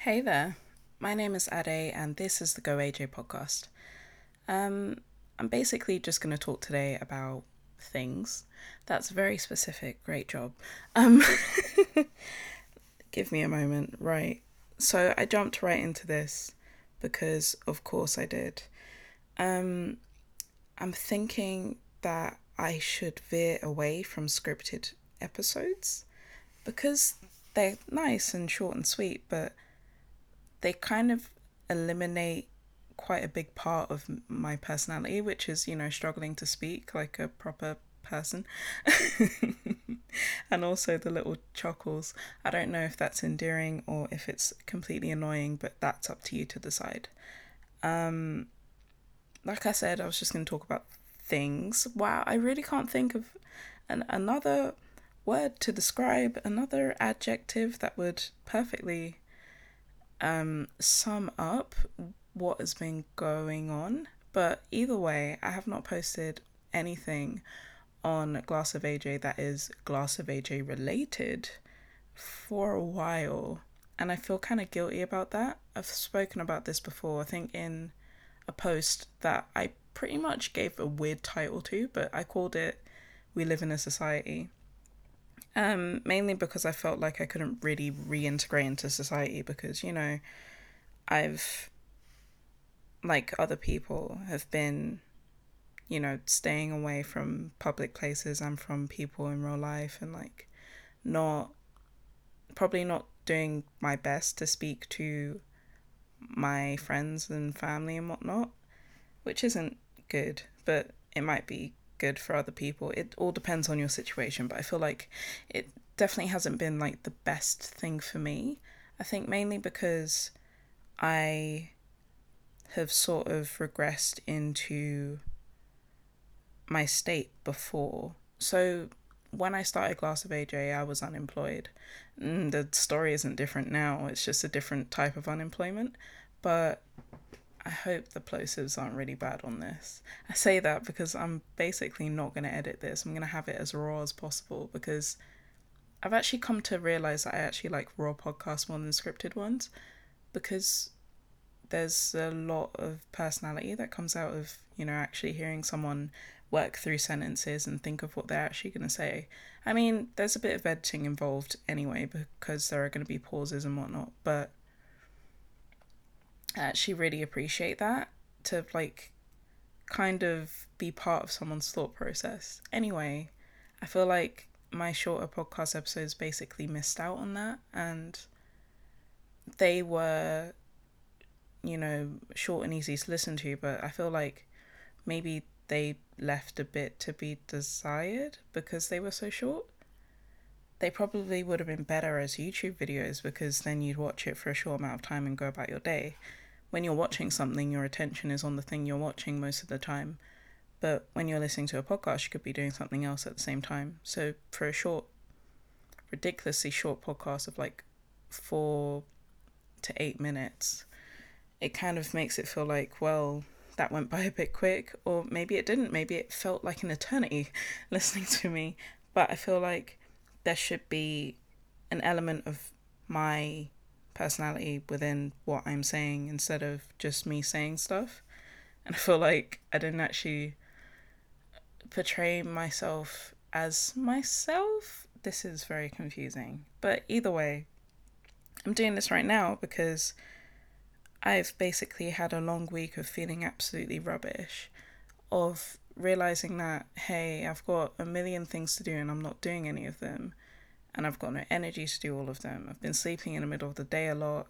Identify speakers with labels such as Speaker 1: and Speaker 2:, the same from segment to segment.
Speaker 1: Hey there, my name is Ade and this is the Go AJ podcast. Um, I'm basically just going to talk today about things. That's very specific, great job. Um, Give me a moment, right. So I jumped right into this because, of course, I did. Um, I'm thinking that I should veer away from scripted episodes because they're nice and short and sweet, but they kind of eliminate quite a big part of my personality, which is, struggling to speak like a proper person. And also the little chuckles. I don't know if that's endearing or if it's completely annoying, but that's up to you to decide. Um, like I said, I was just going to talk about things. Wow, I really can't think of another word to describe, another adjective that would perfectly sum up what has been going on. But either way, I have not posted anything on Glass of AJ that is Glass of AJ related for a while. And I feel kind of guilty about that. I've spoken about this before, I think in a post that I pretty much gave a weird title to, but I called it We Live in a Society. Mainly because I felt like I couldn't really reintegrate into society because, I've, like other people, have been, staying away from public places and from people in real life and like not, probably not doing my best to speak to my friends and family and whatnot, which isn't good, but it might be good for other people. It all depends on your situation, but I feel like it definitely hasn't been like the best thing for me. I think mainly because I have sort of regressed into my state before. So when I started Glass of AJ, I was unemployed. The story isn't different now, it's just a different type of unemployment. But I hope the plosives aren't really bad on this. I say that because I'm basically not going to edit this. I'm going to have it as raw as possible because I've actually come to realize that I actually like raw podcasts more than scripted ones because there's a lot of personality that comes out of, actually hearing someone work through sentences and think of what they're actually going to say. I mean, there's a bit of editing involved anyway because there are going to be pauses and whatnot, but I actually really appreciate that to like kind of be part of someone's thought process. Anyway, I feel like my shorter podcast episodes basically missed out on that and they were, short and easy to listen to, but I feel like maybe they left a bit to be desired because they were so short. They probably would have been better as YouTube videos because then you'd watch it for a short amount of time and go about your day. When you're watching something, your attention is on the thing you're watching most of the time. But when you're listening to a podcast, you could be doing something else at the same time. So for a short, ridiculously short podcast of like 4 to 8 minutes, it kind of makes it feel like, well, that went by a bit quick, or maybe it didn't. Maybe it felt like an eternity listening to me. But I feel like there should be an element of my personality within what I'm saying instead of just me saying stuff. And I feel like I didn't actually portray myself as myself. This is very confusing. But either way, I'm doing this right now because I've basically had a long week of feeling absolutely rubbish, of realizing that, hey, I've got a million things to do and I'm not doing any of them, and I've got no energy to do all of them. I've been sleeping in the middle of the day a lot.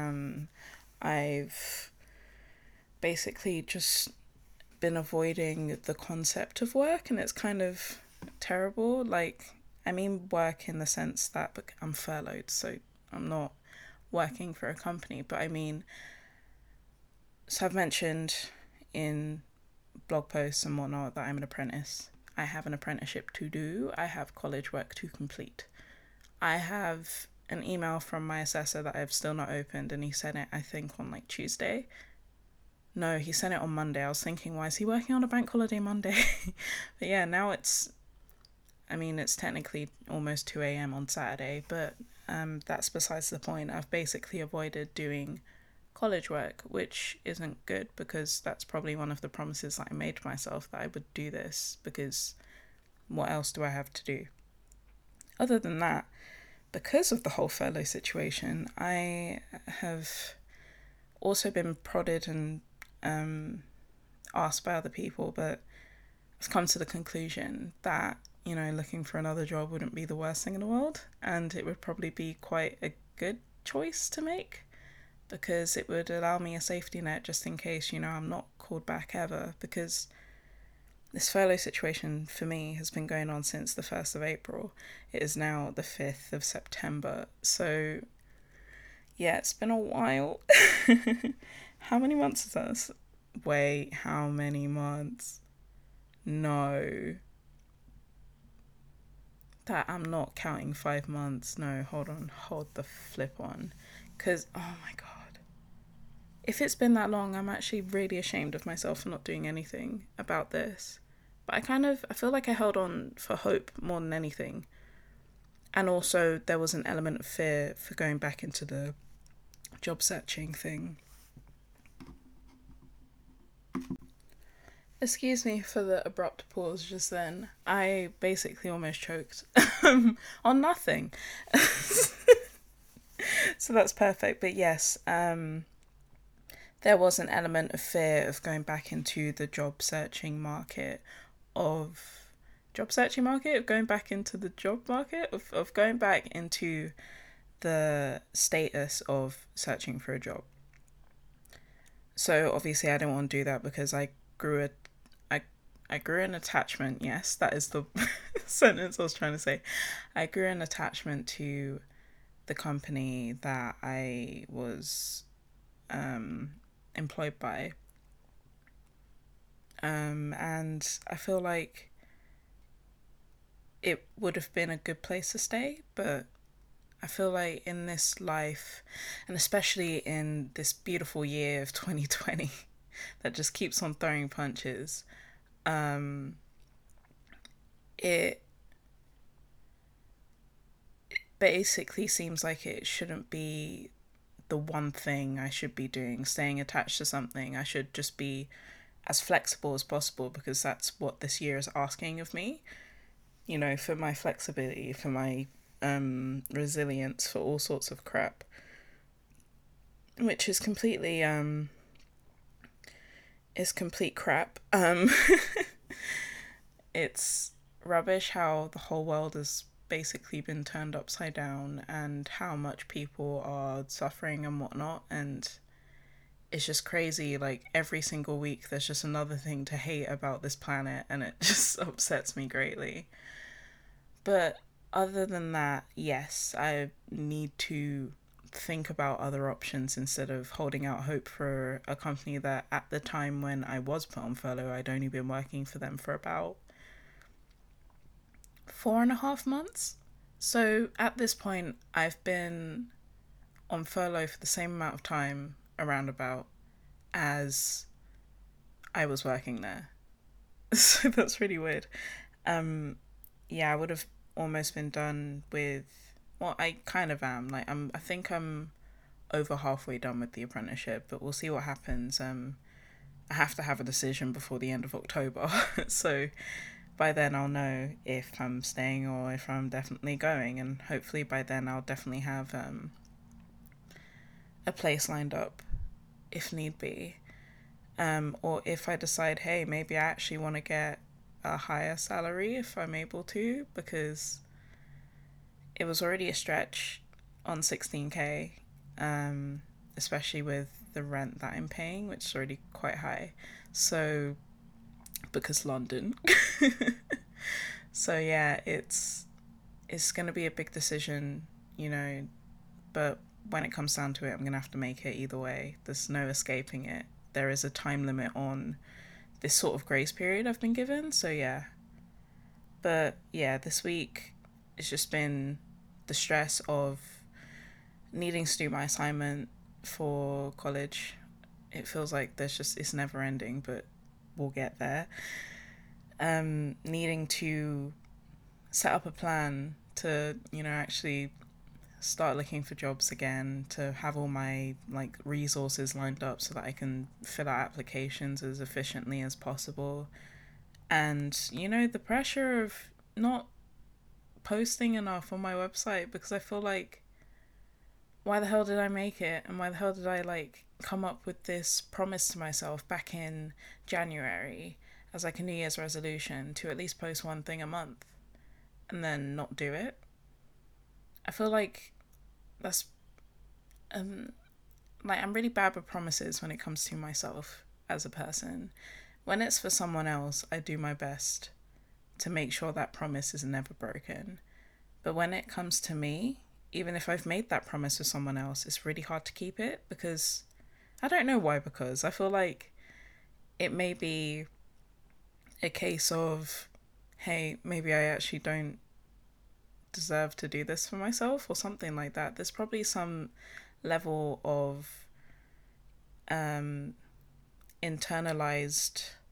Speaker 1: I've basically just been avoiding the concept of work, and it's kind of terrible. Like, I mean, work in the sense that I'm furloughed, so I'm not working for a company, but I mean, so I've mentioned in blog posts and whatnot that I'm an apprentice. I have an apprenticeship to do. I have college work to complete. I have an email from my assessor that I've still not opened, and he sent it, I think, on like Tuesday. No, he sent it on Monday. I was thinking, why is he working on a bank holiday Monday? But yeah, now it's, I mean, it's technically almost 2 a.m. on Saturday, but that's besides the point. I've basically avoided doing college work, which isn't good because that's probably one of the promises that I made to myself, that I would do this, because what else do I have to do? Other than that, because of the whole furlough situation, I have also been prodded and asked by other people, but I've come to the conclusion that, looking for another job wouldn't be the worst thing in the world, and it would probably be quite a good choice to make, because it would allow me a safety net just in case, I'm not called back ever, because this furlough situation for me has been going on since the 1st of April. It is now the 5th of September. So, yeah, it's been a while. How many months is this? Wait, how many months? No. That I'm not counting 5 months. No, hold the flip on. Because, oh my God. If it's been that long, I'm actually really ashamed of myself for not doing anything about this. But I feel like I held on for hope more than anything. And also, there was an element of fear for going back into the job searching thing. Excuse me for the abrupt pause just then. I basically almost choked on nothing. So that's perfect. But yes, there was an element of fear of going back into the job searching market, of going back into the job market, of going back into the status of searching for a job. So obviously I didn't want to do that because I grew an attachment. Yes, that is the sentence I was trying to say. I grew an attachment to the company that I was employed by. And I feel like it would have been a good place to stay, but I feel like in this life, and especially in this beautiful year of 2020 that just keeps on throwing punches, it basically seems like it shouldn't be the one thing I should be doing, staying attached to something. I should just be as flexible as possible, because that's what this year is asking of me, for my flexibility, for my resilience, for all sorts of crap, which is completely is complete crap. It's rubbish how the whole world has basically been turned upside down, and how much people are suffering and whatnot, and it's just crazy. Like, every single week there's just another thing to hate about this planet, and it just upsets me greatly. But other than that, yes, I need to think about other options instead of holding out hope for a company that at the time when I was put on furlough, I'd only been working for them for about 4.5 months. So at this point, I've been on furlough for the same amount of time, around about, as I was working there. So that's really weird. Yeah, I would have almost been done with, well, I kind of am. Like, I think I'm over halfway done with the apprenticeship, but we'll see what happens. I have to have a decision before the end of October. So by then I'll know if I'm staying or if I'm definitely going, and hopefully by then I'll definitely have a place lined up if need be. Or if I decide, hey, maybe I actually want to get a higher salary if I'm able to, because it was already a stretch on 16k, especially with the rent that I'm paying, which is already quite high. So, because London. So yeah, it's going to be a big decision, but when it comes down to it, I'm going to have to make it either way. There's no escaping it. There is a time limit on this sort of grace period I've been given, so yeah. But yeah, this week it's just been the stress of needing to do my assignment for college. It feels like it's never ending, but we'll get there. Needing to set up a plan to, actually start looking for jobs again, to have all my like resources lined up so that I can fill out applications as efficiently as possible. And the pressure of not posting enough on my website, because I feel like, why the hell did I make it, and why the hell did I like come up with this promise to myself back in January as like a New Year's resolution to at least post one thing a month and then not do it? I feel like that's like, I'm really bad with promises when it comes to myself as a person. When it's for someone else, I do my best to make sure that promise is never broken. But when it comes to me, even if I've made that promise with someone else, it's really hard to keep it, because I don't know why, because I feel like it may be a case of, hey, maybe I actually don't deserve to do this for myself or something like that. There's probably some level of internalized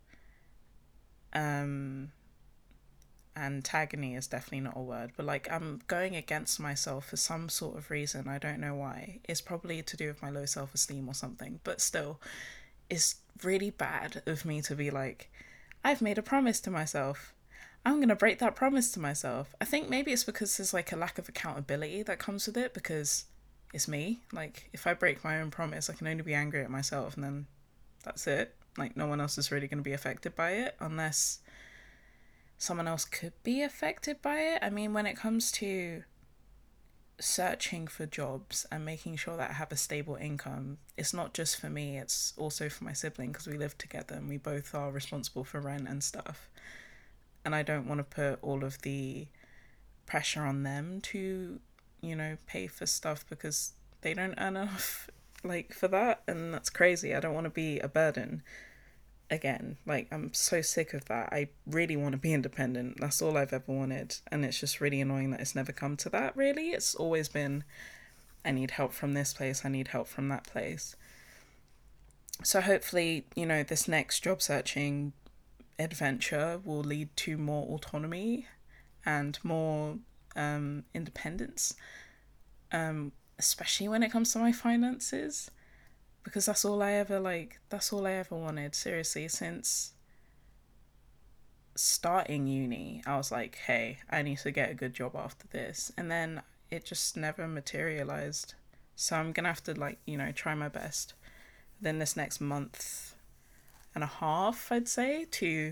Speaker 1: antagony is definitely not a word, but like I'm going against myself for some sort of reason. I don't know why. It's probably to do with my low self-esteem or something, but still, it's really bad of me to be like, I've made a promise to myself, I'm gonna break that promise to myself. I think maybe it's because there's like a lack of accountability that comes with it, because it's me. Like, if I break my own promise, I can only be angry at myself, and then that's it. Like, no one else is really going to be affected by it, unless someone else could be affected by it. I mean, when it comes to searching for jobs and making sure that I have a stable income, it's not just for me, it's also for my sibling, because we live together and we both are responsible for rent and stuff. And I don't want to put all of the pressure on them to, pay for stuff, because they don't earn enough like for that, and that's crazy. I don't want to be a burden again. Like, I'm so sick of that. I really want to be independent. That's all I've ever wanted, and it's just really annoying that it's never come to that, really. It's always been, I need help from this place, I need help from that place. So hopefully, this next job searching adventure will lead to more autonomy and more independence, especially when it comes to my finances, because that's all I ever wanted, seriously. Since starting uni, I was like, hey, I need to get a good job after this, and then it just never materialized. So I'm gonna have to try my best within this next month and a half, I'd say, to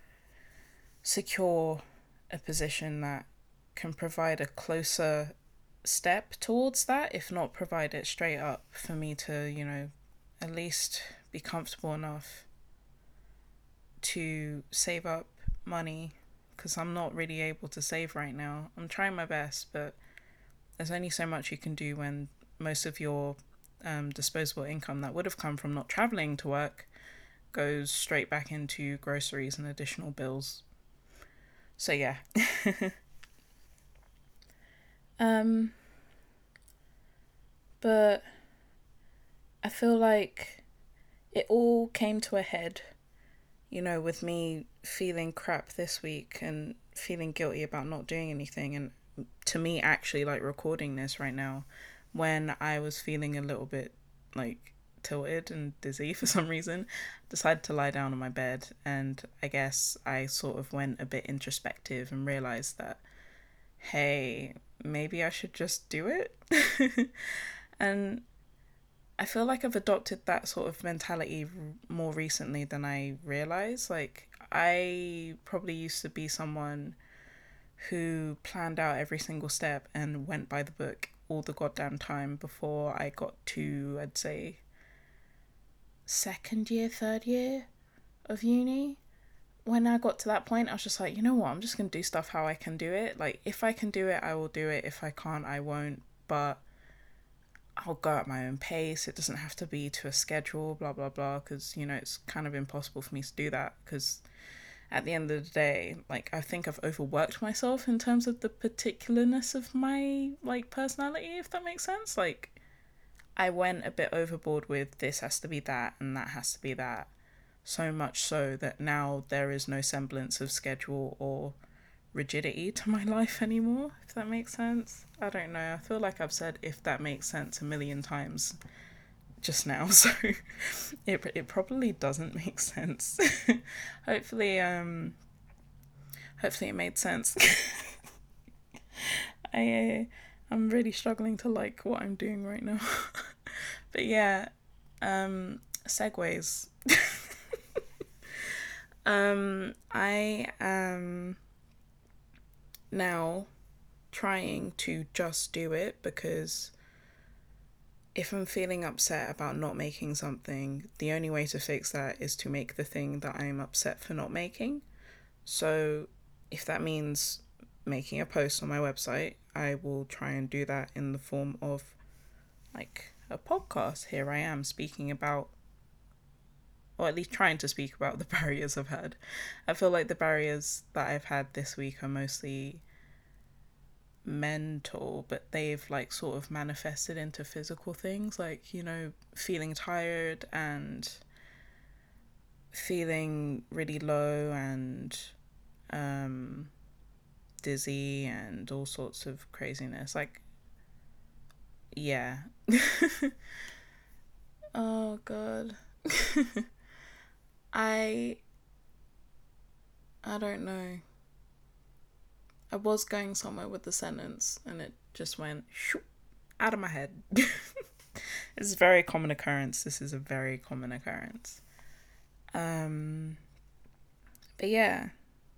Speaker 1: secure a position that can provide a closer step towards that, if not provide it straight up, for me to, at least be comfortable enough to save up money, because I'm not really able to save right now. I'm trying my best, but there's only so much you can do when most of your disposable income that would have come from not traveling to work goes straight back into groceries and additional bills. So yeah. But I feel like it all came to a head, with me feeling crap this week and feeling guilty about not doing anything, and to me actually like recording this right now, when I was feeling a little bit like tilted and dizzy for some reason, decided to lie down on my bed, and I guess I sort of went a bit introspective and realized that, hey, maybe I should just do it. And I feel like I've adopted that sort of mentality more recently than I realize. Like, I probably used to be someone who planned out every single step and went by the book all the goddamn time before I got to, I'd say, second year, third year of uni. When I got to that point, I was just like, you know what, I'm just going to do stuff how I can do it. Like, if I can do it, I will do it. If I can't, I won't. But I'll go at my own pace. It doesn't have to be to a schedule, blah, blah, blah, because, it's kind of impossible for me to do that, because at the end of the day, like, I think I've overworked myself in terms of the particularness of my, like, personality, if that makes sense. Like, I went a bit overboard with this has to be that and that has to be that, so much so that now there is no semblance of schedule or rigidity to my life anymore, if that makes sense. I don't know. I feel like I've said "if that makes sense" a million times just now, so it probably doesn't make sense. hopefully hopefully it made sense. I'm really struggling to like what I'm doing right now. But yeah, segues. I am now trying to just do it, because if I'm feeling upset about not making something, the only way to fix that is to make the thing that I'm upset for not making. So if that means making a post on my website, I will try and do that in the form of like a podcast. Here I am speaking about, or at least trying to speak about, the barriers I've had. I feel like the barriers that I've had this week are mostly mental, but they've like sort of manifested into physical things, like, you know, feeling tired and feeling really low and dizzy and all sorts of craziness. Like, yeah. Oh god. I don't know. I was going somewhere with the sentence and it just went shoo, out of my head. It's a very common occurrence. This is a very common occurrence. But yeah,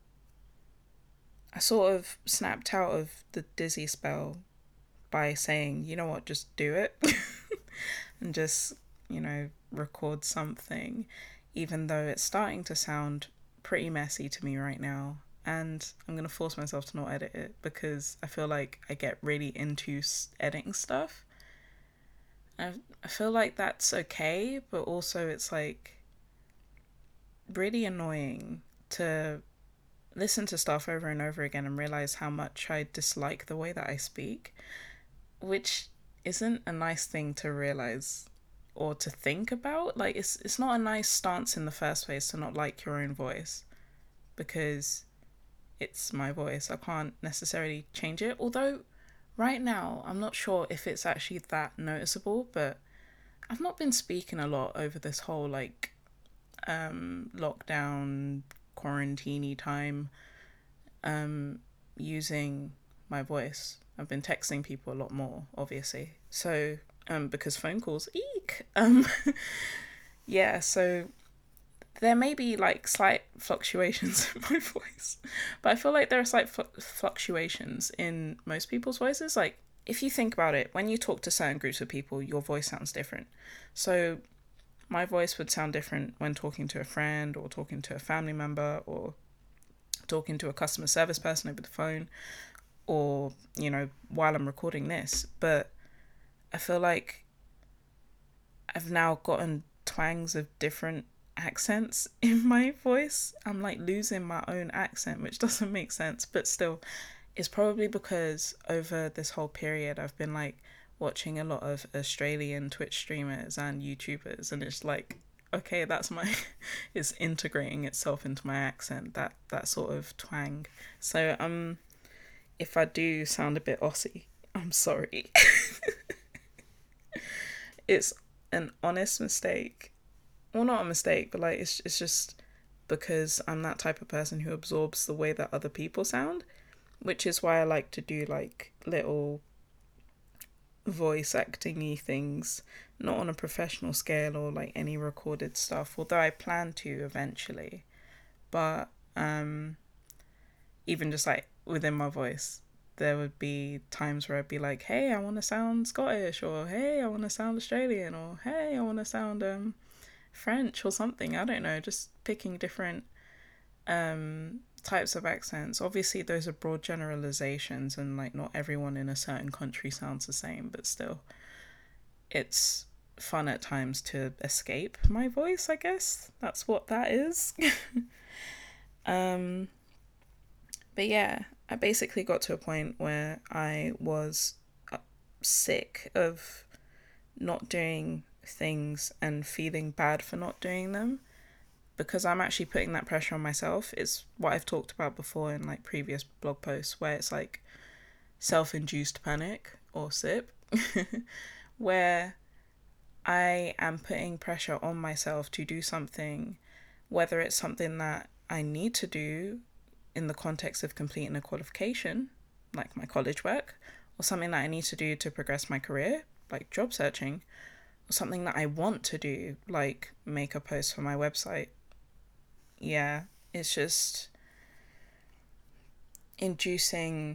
Speaker 1: I sort of snapped out of the dizzy spell by saying, you know what, just do it. And just, you know, record something, even though it's starting to sound pretty messy to me right now. And I'm going to force myself to not edit it, because I feel like I get really into editing stuff. I feel like that's okay, but also it's like really annoying to listen to stuff over and over again and realize how much I dislike the way that I speak, which isn't a nice thing to realize or to think about. Like, it's not a nice stance in the first place to not like your own voice, because it's my voice. I can't necessarily change it. Although right now I'm not sure if it's actually that noticeable, but I've not been speaking a lot over this whole like lockdown quarantine time, using my voice. I've been texting people a lot more, obviously. So because phone calls, eek. Yeah, so there may be like slight fluctuations in my voice, but I feel like there are slight fluctuations in most people's voices. Like, if you think about it, when you talk to certain groups of people, your voice sounds different. So my voice would sound different when talking to a friend or talking to a family member or talking to a customer service person over the phone, or, you know, while I'm recording this. But I feel like I've now gotten twangs of different accents in my voice. I'm like losing my own accent, which doesn't make sense, but still, it's probably because over this whole period I've been like watching a lot of Australian Twitch streamers and YouTubers, and it's like, okay, that's my it's integrating itself into my accent, that sort of twang. So if I do sound a bit Aussie, I'm sorry. It's an honest mistake. Well, not a mistake, but like it's just because I'm that type of person who absorbs the way that other people sound, which is why I like to do like little voice acting-y things, not on a professional scale or like any recorded stuff, although I plan to eventually. But even just like within my voice, there would be times where I'd be like, hey, I want to sound Scottish, or hey, I want to sound Australian, or hey, I want to sound French or something. I don't know, just picking different types of accents. Obviously, those are broad generalizations, and like not everyone in a certain country sounds the same, but still, it's fun at times to escape my voice, I guess. That's what that is. But yeah, I basically got to a point where I was sick of not doing things and feeling bad for not doing them, because I'm actually putting that pressure on myself. It's what I've talked about before in like previous blog posts, where it's like self-induced panic, or SIP, where I am putting pressure on myself to do something, whether it's something that I need to do in the context of completing a qualification, like my college work, or something that I need to do to progress my career, like job searching, or something that I want to do, like make a post for my website. Yeah, it's just inducing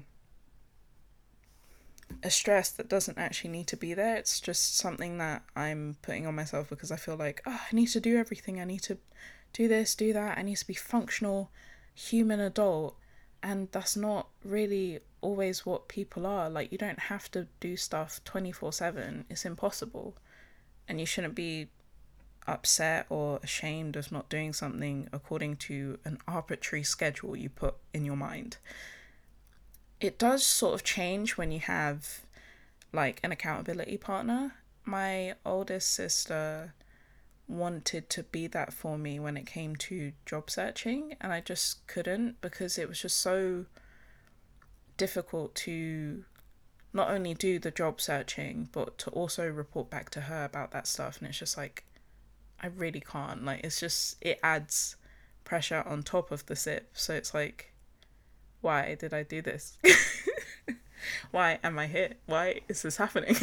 Speaker 1: a stress that doesn't actually need to be there. It's just something that I'm putting on myself because I feel like, oh, I need to do everything. I need to do this, do that. I need to be functional, human adult. And that's not really always what people are. Like, you don't have to do stuff 24/7. It's impossible. And you shouldn't be upset or ashamed of not doing something according to an arbitrary schedule you put in your mind. It does sort of change when you have like an accountability partner. My oldest sister wanted to be that for me when it came to job searching, and I just couldn't, because it was just so difficult to not only do the job searching but to also report back to her about that stuff. And it's just like, I really can't. Like, it's just, it adds pressure on top of the SIP. So it's like, why did I do this? Why am I here? Why is this happening?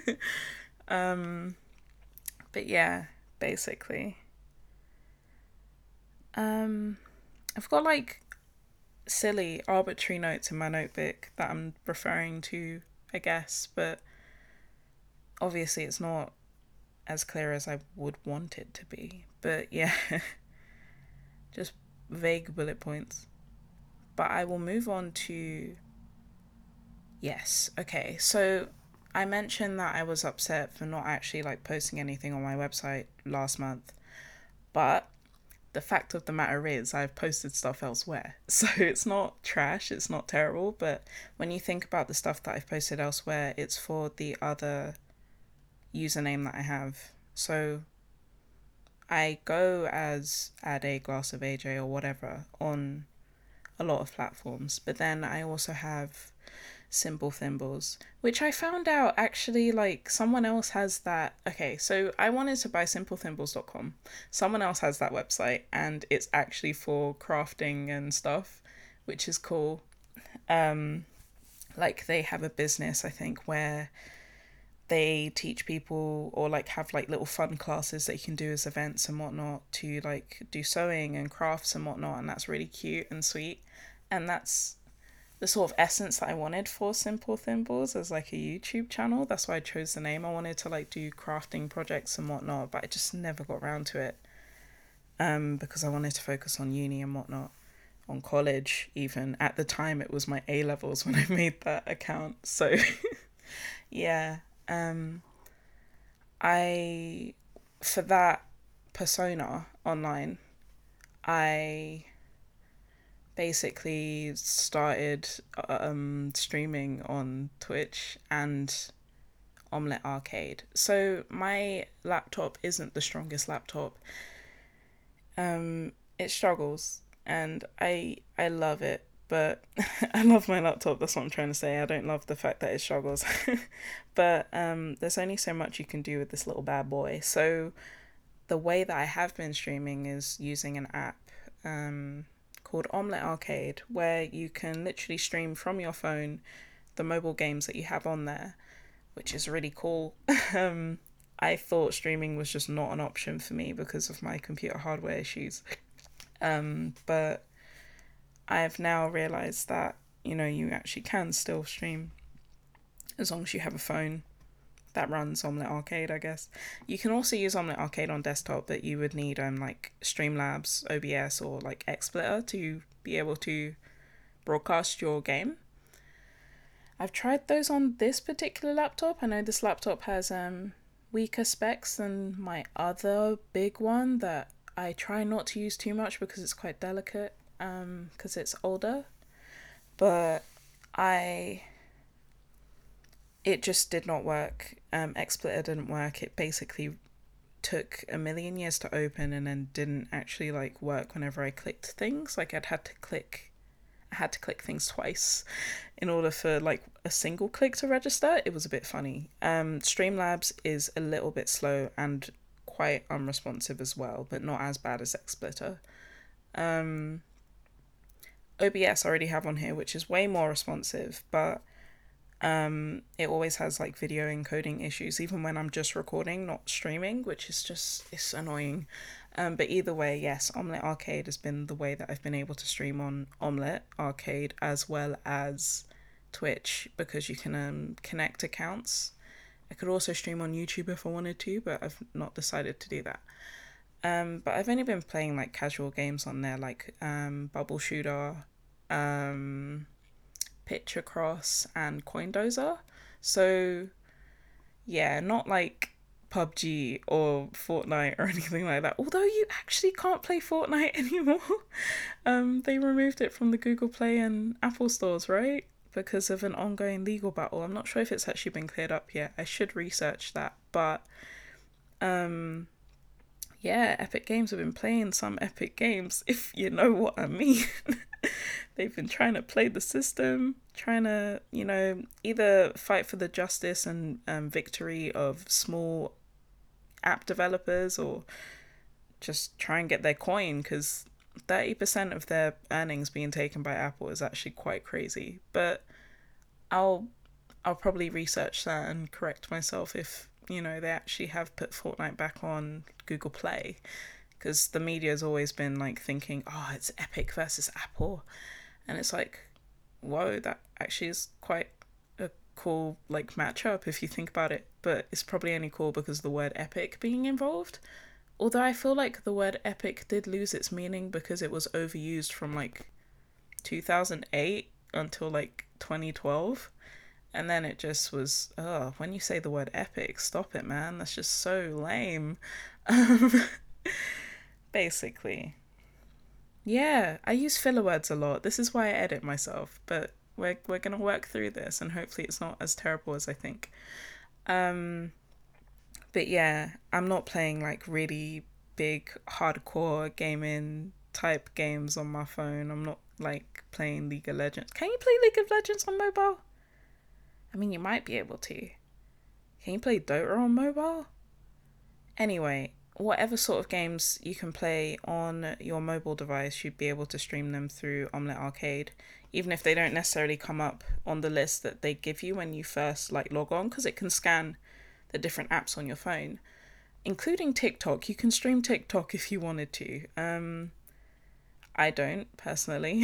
Speaker 1: But yeah, basically. I've got like silly arbitrary notes in my notebook that I'm referring to, I guess, but obviously it's not as clear as I would want it to be. But yeah, just vague bullet points. But I will move on to... Yes, okay. So I mentioned that I was upset for not actually like posting anything on my website last month. But the fact of the matter is I've posted stuff elsewhere. So it's not trash, it's not terrible, but when you think about the stuff that I've posted elsewhere, it's for the other username that I have. So I go as Add a Glass of AJ or whatever on a lot of platforms, but then I also have Simple Thimbles, which I found out actually, like, someone else has that. Okay, so I wanted to buy simplethimbles.com. Someone else has that website, and it's actually for crafting and stuff, which is cool. Like, they have a business, I think, where they teach people, or like have like little fun classes that you can do as events and whatnot, to like do sewing and crafts and whatnot, and that's really cute and sweet. And that's the sort of essence that I wanted for Simple Thimbles as like a YouTube channel. That's why I chose the name. I wanted to like do crafting projects and whatnot, but I just never got around to it, because I wanted to focus on uni and whatnot, on college even. At the time it was my A levels when I made that account. So yeah, I, for that persona online, I basically started streaming on Twitch and Omelette Arcade. So my laptop isn't the strongest laptop. It struggles, and I love it, but I love my laptop. That's what I'm trying to say. I don't love the fact that it struggles. But there's only so much you can do with this little bad boy. So the way that I have been streaming is using an app called Omelette Arcade, where you can literally stream from your phone the mobile games that you have on there, which is really cool. I thought streaming was just not an option for me because of my computer hardware issues. But I've now realised that, you know, you actually can still stream as long as you have a phone that runs Omelette Arcade, I guess. You can also use Omelette Arcade on desktop, but you would need like Streamlabs, OBS, or like XSplitter to be able to broadcast your game. I've tried those on this particular laptop. I know this laptop has weaker specs than my other big one that I try not to use too much because it's quite delicate, because it's older. But it just did not work. XSplitter didn't work. It basically took a million years to open and then didn't actually like work whenever I clicked things. Like I had to click things twice in order for like a single click to register. It was a bit funny. Streamlabs is a little bit slow and quite unresponsive as well, but not as bad as XSplitter. OBS I already have on here, which is way more responsive, but it always has like video encoding issues, even when I'm just recording, not streaming, which is just, it's annoying. But either way, yes, Omelette Arcade has been the way that I've been able to stream on Omelette Arcade as well as Twitch, because you can connect accounts. I could also stream on YouTube if I wanted to, but I've not decided to do that. But I've only been playing like casual games on there, like Bubble Shooter, Picture Cross, and Coindozer. So yeah, not like PUBG or Fortnite or anything like that. Although you actually can't play Fortnite anymore. They removed it from the Google Play and Apple stores, right? Because of an ongoing legal battle. I'm not sure if it's actually been cleared up yet. I should research that. But yeah, Epic Games have been playing some epic games, if you know what I mean. They've been trying to play the system, trying to, either fight for the justice and victory of small app developers, or just try and get their coin, because 30% of their earnings being taken by Apple is actually quite crazy. But I'll probably research that and correct myself if, they actually have put Fortnite back on Google Play, because the media has always been like thinking, oh, it's Epic versus Apple, and it's like, whoa, that actually is quite a cool like matchup if you think about it. But it's probably only cool because of the word epic being involved. Although I feel like the word epic did lose its meaning because it was overused from like 2008 until like 2012. And then it just was, oh, when you say the word epic, stop it, man. That's just so lame. Basically. Yeah, I use filler words a lot. This is why I edit myself. But we're gonna work through this, and hopefully it's not as terrible as I think. But yeah, I'm not playing like really big hardcore gaming type games on my phone. I'm not like playing League of Legends. Can you play League of Legends on mobile? I mean, you might be able to. Can you play Dota on mobile? Anyway, whatever sort of games you can play on your mobile device, you'd be able to stream them through Omelette Arcade, even if they don't necessarily come up on the list that they give you when you first like log on, because it can scan the different apps on your phone, including TikTok. You can stream TikTok if you wanted to. I don't personally.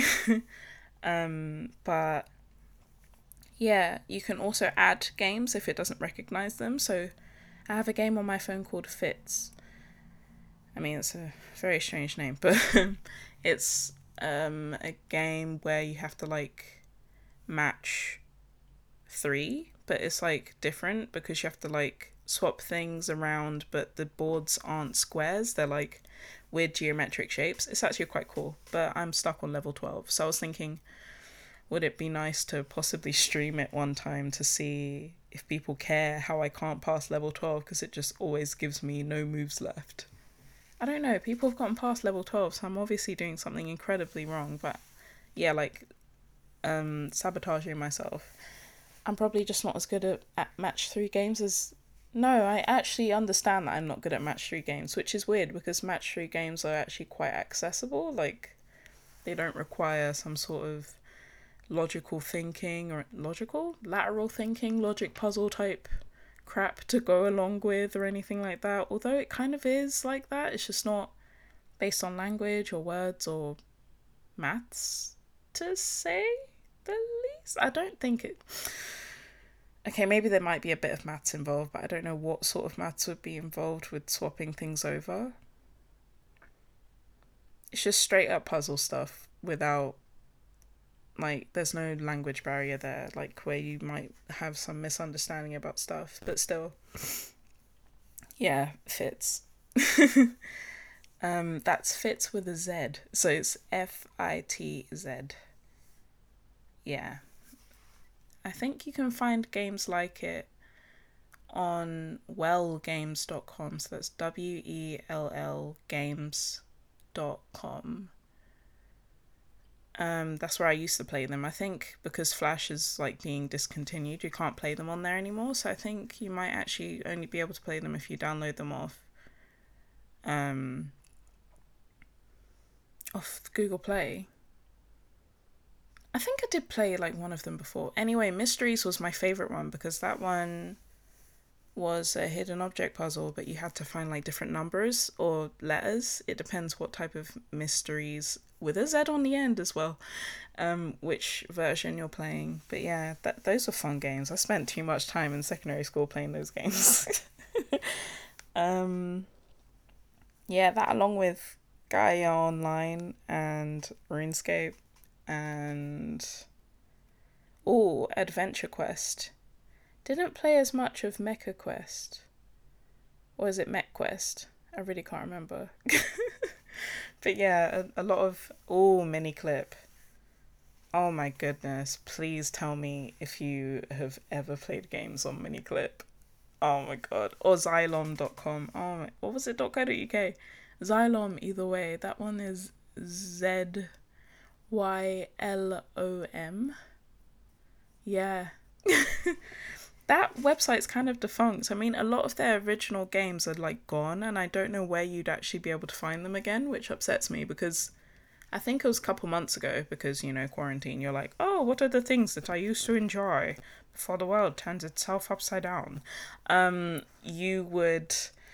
Speaker 1: But yeah, you can also add games if it doesn't recognize them. So I have a game on my phone called Fits. I mean, it's a very strange name, but it's a game where you have to like match 3, but it's like different because you have to like swap things around, but the boards aren't squares, they're like weird geometric shapes. It's actually quite cool, but I'm stuck on level 12, so I was thinking, would it be nice to possibly stream it one time to see if people care how I can't pass level 12, because it just always gives me no moves left. I don't know, people have gotten past level 12, so I'm obviously doing something incredibly wrong, but yeah, like sabotaging myself. I'm probably just not as good at match 3 games as... No, I actually understand that I'm not good at match 3 games, which is weird because match 3 games are actually quite accessible. Like, they don't require some sort of logical thinking or lateral thinking, logic puzzle type crap to go along with or anything like that. Although it kind of is like that, it's just not based on language or words or maths, to say the least. I don't think it... Okay, maybe there might be a bit of maths involved, but I don't know what sort of maths would be involved with swapping things over. It's just straight up puzzle stuff without, like, there's no language barrier there, like, where you might have some misunderstanding about stuff, but still. Yeah, Fits. That's Fits with a Z, so it's Fitz. Yeah. I think you can find games like it on wellgames.com. So that's WELL games.com. That's where I used to play them. I think because Flash is like being discontinued, you can't play them on there anymore. So I think you might actually only be able to play them if you download them off Google Play. I think I did play like one of them before. Anyway, Mysteries was my favorite one because that one was a hidden object puzzle, but you had to find like different numbers or letters. It depends what type of mysteries, with a Z on the end as well, which version you're playing. But yeah, those were fun games. I spent too much time in secondary school playing those games. Yeah, that along with Gaia Online and RuneScape and Adventure Quest. Didn't play as much of Mecha Quest. Or is it Mech Quest? I really can't remember. But yeah, a lot of Miniclip. Oh my goodness, please tell me if you have ever played games on Miniclip. Oh my god. Or Xylom.com. Oh my, what was it? .co.uk. Xylom, either way. That one is ZYLOM. Yeah. That website's kind of defunct. I mean, a lot of their original games are like gone, and I don't know where you'd actually be able to find them again, which upsets me because I think it was a couple months ago, because, you know, quarantine, you're like, oh, what are the things that I used to enjoy before the world turns itself upside down? You would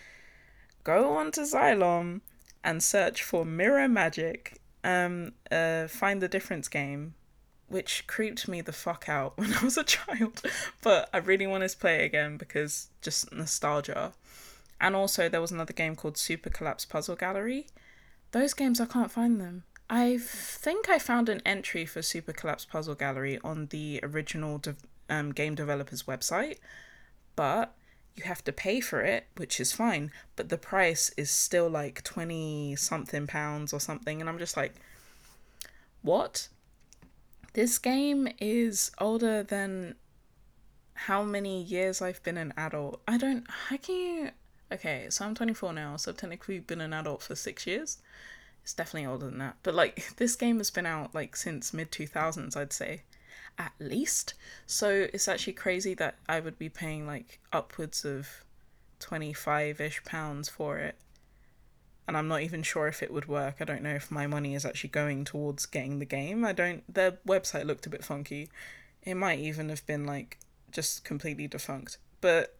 Speaker 1: go onto Xylom and search for Mirror Magic, Find the Difference game, which creeped me the fuck out when I was a child. But I really wanted to play it again because just nostalgia. And also there was another game called Super Collapse Puzzle Gallery. Those games, I can't find them. I think I found an entry for Super Collapse Puzzle Gallery on the original game developer's website, but you have to pay for it, which is fine, but the price is still like 20 something pounds or something, and I'm just like, what? This game is older than how many years I've been an adult. How can you... Okay, so I'm 24 now, so I've technically been an adult for 6 years. It's definitely older than that. But like, this game has been out like since mid-2000s, I'd say. At least. So it's actually crazy that I would be paying like upwards of 25-ish pounds for it. And I'm not even sure if it would work. I don't know if my money is actually going towards getting the game. Their website looked a bit funky. It might even have been like just completely defunct. But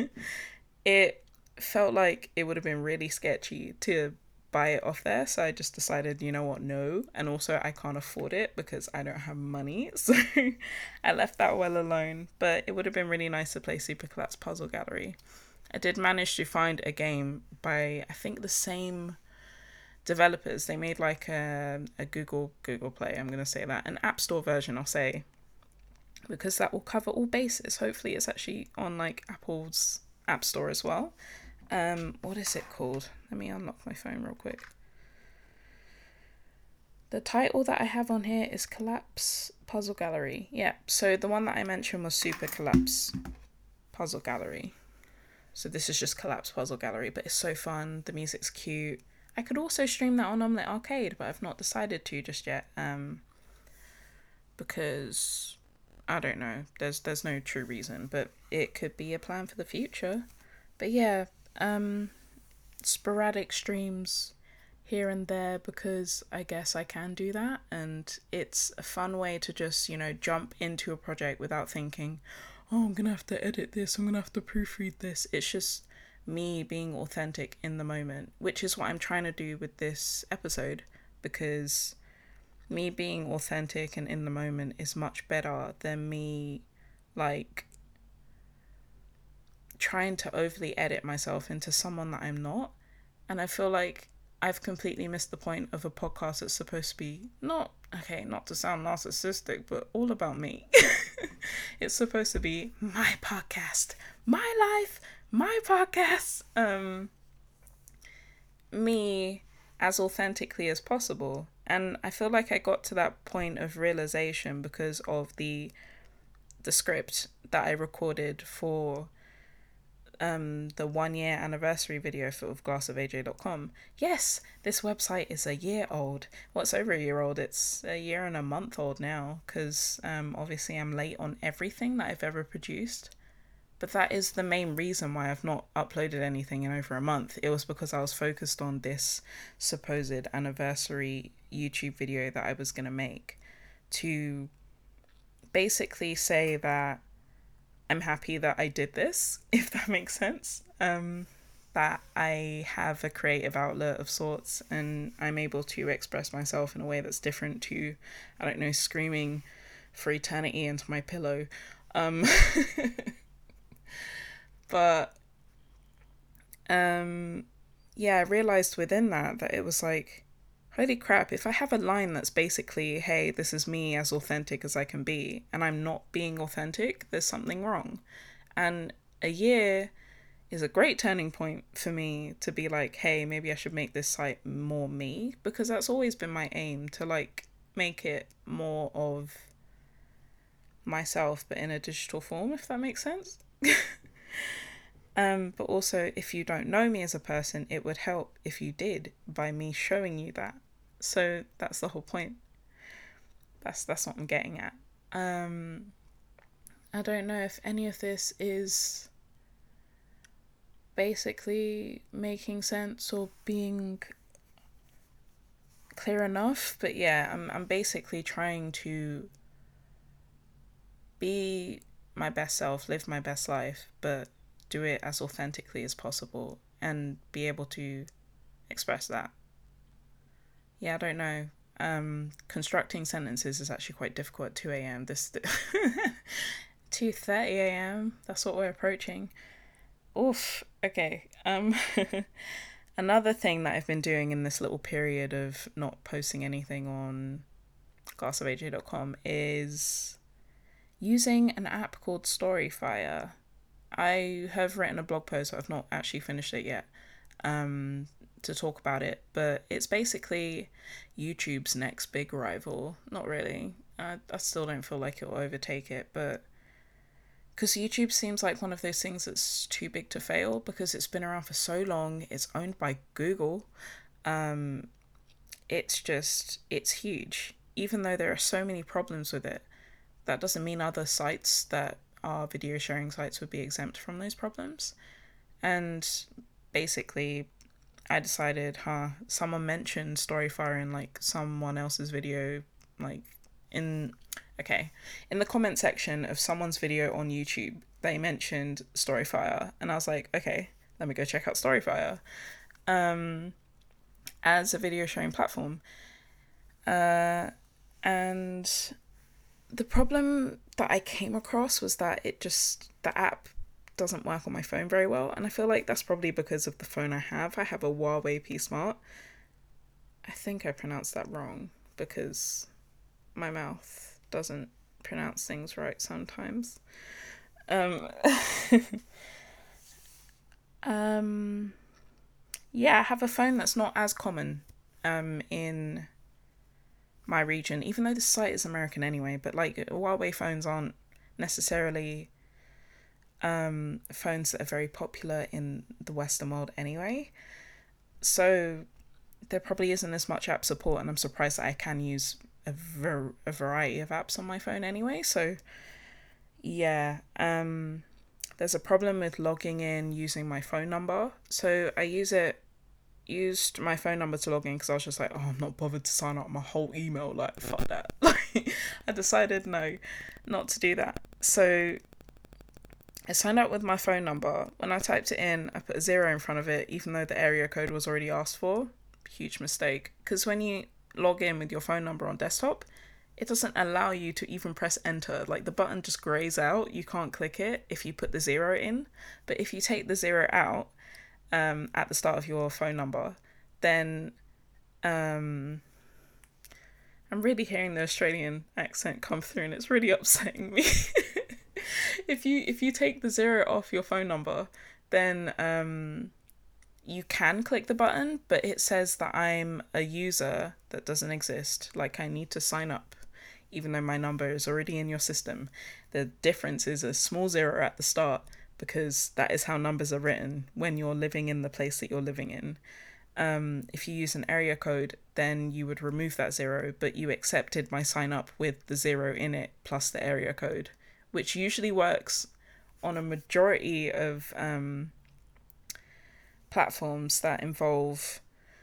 Speaker 1: it felt like it would have been really sketchy to buy it off there. So I just decided, you know what, no. And also I can't afford it because I don't have money. So I left that well alone. But it would have been really nice to play Super Collapse Puzzle Gallery. I did manage to find a game by, I think, the same developers. They made like a Google Play, I'm going to say that, an App Store version, I'll say, because that will cover all bases. Hopefully it's actually on like Apple's App Store as well. What is it called? Let me unlock my phone real quick. The title that I have on here is Collapse Puzzle Gallery. Yeah, so the one that I mentioned was Super Collapse Puzzle Gallery. So this is just Collapse Puzzle Gallery, but it's so fun. The music's cute. I could also stream that on Omelette Arcade, but I've not decided to just yet. Because I don't know. There's no true reason, but it could be a plan for the future. But yeah, sporadic streams here and there because I guess I can do that, and it's a fun way to just, you know, jump into a project without thinking, oh, I'm gonna have to edit this, I'm gonna have to proofread this. It's just me being authentic in the moment, which is what I'm trying to do with this episode, because me being authentic and in the moment is much better than me like trying to overly edit myself into someone that I'm not. And I feel like I've completely missed the point of a podcast that's supposed to be not to sound narcissistic, but all about me. It's supposed to be my podcast, my life, my podcast. Me as authentically as possible. And I feel like I got to that point of realization because of the script that I recorded for the 1 year anniversary video of glassofaj.com. Yes, this website is a year old. What's over a year old? It's a year and a month old now, because obviously I'm late on everything that I've ever produced. But that is the main reason why I've not uploaded anything in over a month. It was because I was focused on this supposed anniversary YouTube video that I was going to make, to basically say that I'm happy that I did this, if that makes sense. That I have a creative outlet of sorts and I'm able to express myself in a way that's different to, I don't know, screaming for eternity into my pillow. But yeah, I realized within that it was like, holy crap, if I have a line that's basically, hey, this is me as authentic as I can be, and I'm not being authentic, there's something wrong. And a year is a great turning point for me to be like, hey, maybe I should make this site more me, because that's always been my aim, to like make it more of myself but in a digital form, if that makes sense. But also, if you don't know me as a person, it would help if you did, by me showing you that. So that's the whole point. That's what I'm getting at. I don't know if any of this is basically making sense or being clear enough, but yeah, I'm basically trying to be my best self, live my best life, but do it as authentically as possible and be able to express that. Yeah, I don't know. Constructing sentences is actually quite difficult at 2 a.m. This 2:30 a.m. That's what we're approaching. Oof. Okay. Another thing that I've been doing in this little period of not posting anything on glassofaj.com is using an app called Storyfire. I have written a blog post, but I've not actually finished it yet, to talk about it. But it's basically YouTube's next big rival. Not really. I still don't feel like it will overtake it, but because YouTube seems like one of those things that's too big to fail, because it's been around for so long. It's owned by Google. It's huge. Even though there are so many problems with it, that doesn't mean other sites that are video sharing sites would be exempt from those problems. And basically, I decided, someone mentioned Storyfire in like someone else's video, like in the comment section of someone's video on YouTube, they mentioned Storyfire, and I was like, okay, let me go check out Storyfire as a video sharing platform. And the problem that I came across was that the app doesn't work on my phone very well, and I feel like that's probably because of the phone I have. I have a Huawei P Smart. I think I pronounced that wrong because my mouth doesn't pronounce things right sometimes. Yeah, I have a phone that's not as common in my region, even though the site is American anyway, but like Huawei phones aren't necessarily phones that are very popular in the Western world anyway. So there probably isn't as much app support, and I'm surprised that I can use a variety of apps on my phone anyway. So yeah, there's a problem with logging in using my phone number. So I used my phone number to log in because I was just like, I'm not bothered to sign up my whole email, like fuck that. Like I decided no, not to do that. So I signed up with my phone number. When I typed it in, I put a 0 in front of it, even though the area code was already asked for. Huge mistake, because when you log in with your phone number on desktop, it doesn't allow you to even press enter. Like the button just grays out. You can't click it if you put the 0 in. But if you take the 0 out at the start of your phone number, then I'm really hearing the Australian accent come through, and it's really upsetting me. If you take the 0 off your phone number, then you can click the button, but it says that I'm a user that doesn't exist. Like I need to sign up, even though my number is already in your system. The difference is a small 0 at the start, because that is how numbers are written when you're living in the place that you're living in. If you use an area code, then you would remove that 0, but you accepted my sign up with the 0 in it plus the area code, which usually works on a majority of platforms that involve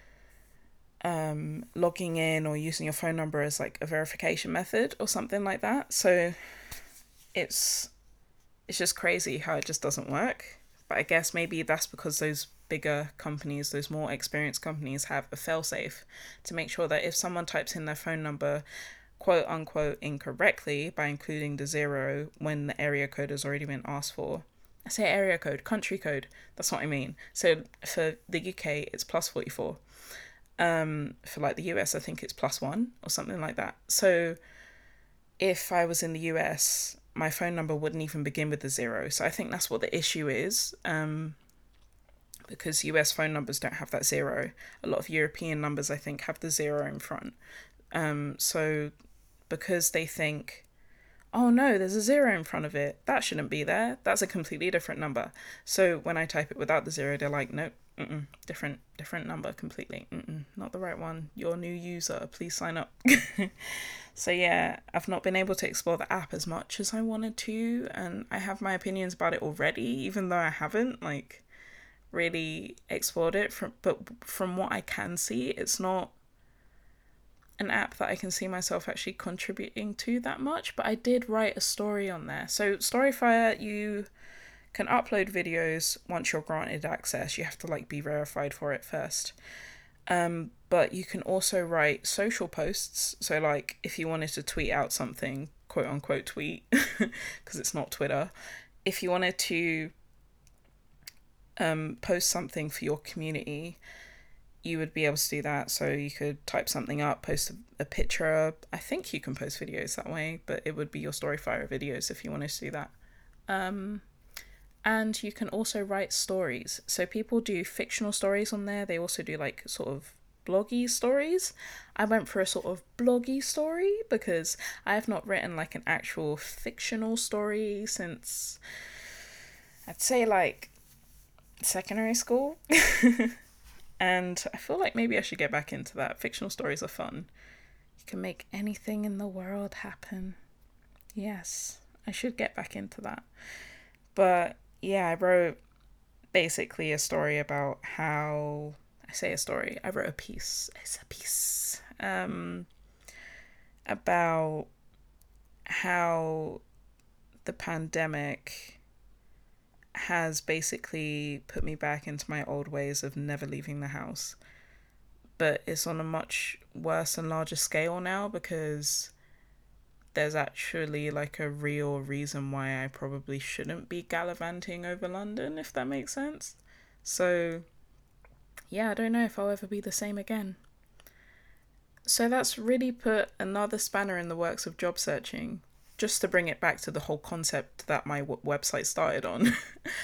Speaker 1: logging in or using your phone number as like a verification method or something like that. So it's just crazy how it just doesn't work. But I guess maybe that's because those bigger companies, those more experienced companies, have a failsafe to make sure that if someone types in their phone number quote unquote incorrectly by including the 0 when the area code has already been asked for. I say area code, country code, that's what I mean. So for the UK, it's plus 44. For like the US, I think it's +1 or something like that. So if I was in the US, my phone number wouldn't even begin with the 0. So I think that's what the issue is. Because US phone numbers don't have that 0. A lot of European numbers, I think, have the 0 in front. So because they think, oh no, there's a 0 in front of it, that shouldn't be there, that's a completely different number. So when I type it without the 0, they're like, nope, different number completely, not the right one, you're a new user, please sign up. So yeah, I've not been able to explore the app as much as I wanted to, and I have my opinions about it already, even though I haven't like really explored it. But from what I can see, it's not an app that I can see myself actually contributing to that much. But I did write a story on there. So Storyfire, you can upload videos once you're granted access. You have to like be verified for it first. But you can also write social posts. So like if you wanted to tweet out something, quote unquote tweet, because it's not Twitter. If you wanted to post something for your community, you would be able to do that. So you could type something up, post a picture. I think you can post videos that way, but it would be your Storyfire videos if you wanted to do that. And you can also write stories. So people do fictional stories on there. They also do like sort of bloggy stories. I went for a sort of bloggy story because I have not written like an actual fictional story since I'd say like secondary school. And I feel like maybe I should get back into that. Fictional stories are fun. You can make anything in the world happen. Yes, I should get back into that. But yeah, I wrote basically a story about how... I wrote a piece. It's a piece. About how the pandemic has basically put me back into my old ways of never leaving the house. But it's on a much worse and larger scale now because there's actually like a real reason why I probably shouldn't be gallivanting over London, if that makes sense. So yeah, I don't know if I'll ever be the same again. So that's really put another spanner in the works of job searching, just to bring it back to the whole concept that my website started on.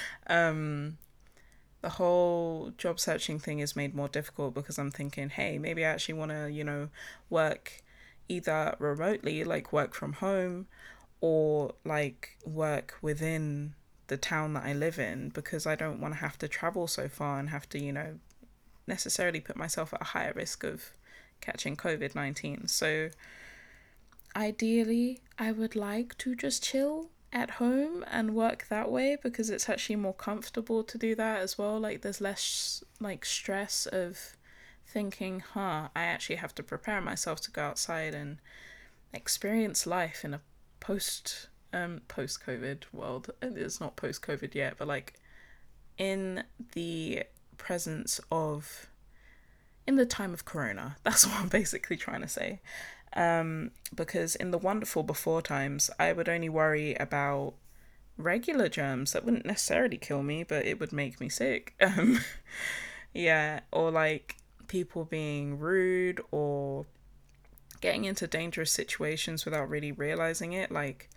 Speaker 1: The whole job searching thing is made more difficult because I'm thinking, hey, maybe I actually want to, work either remotely, like work from home, or like work within the town that I live in, because I don't want to have to travel so far and have to, necessarily put myself at a higher risk of catching COVID-19. So ideally, I would like to just chill at home and work that way because it's actually more comfortable to do that as well. Like there's less like stress of thinking, I actually have to prepare myself to go outside and experience life in a post-COVID world. It's not post-COVID yet, but like in the presence of, in the time of Corona. That's what I'm basically trying to say. Because in the wonderful before times, I would only worry about regular germs that wouldn't necessarily kill me, but it would make me sick. Yeah, or like people being rude or getting into dangerous situations without really realizing it. Like,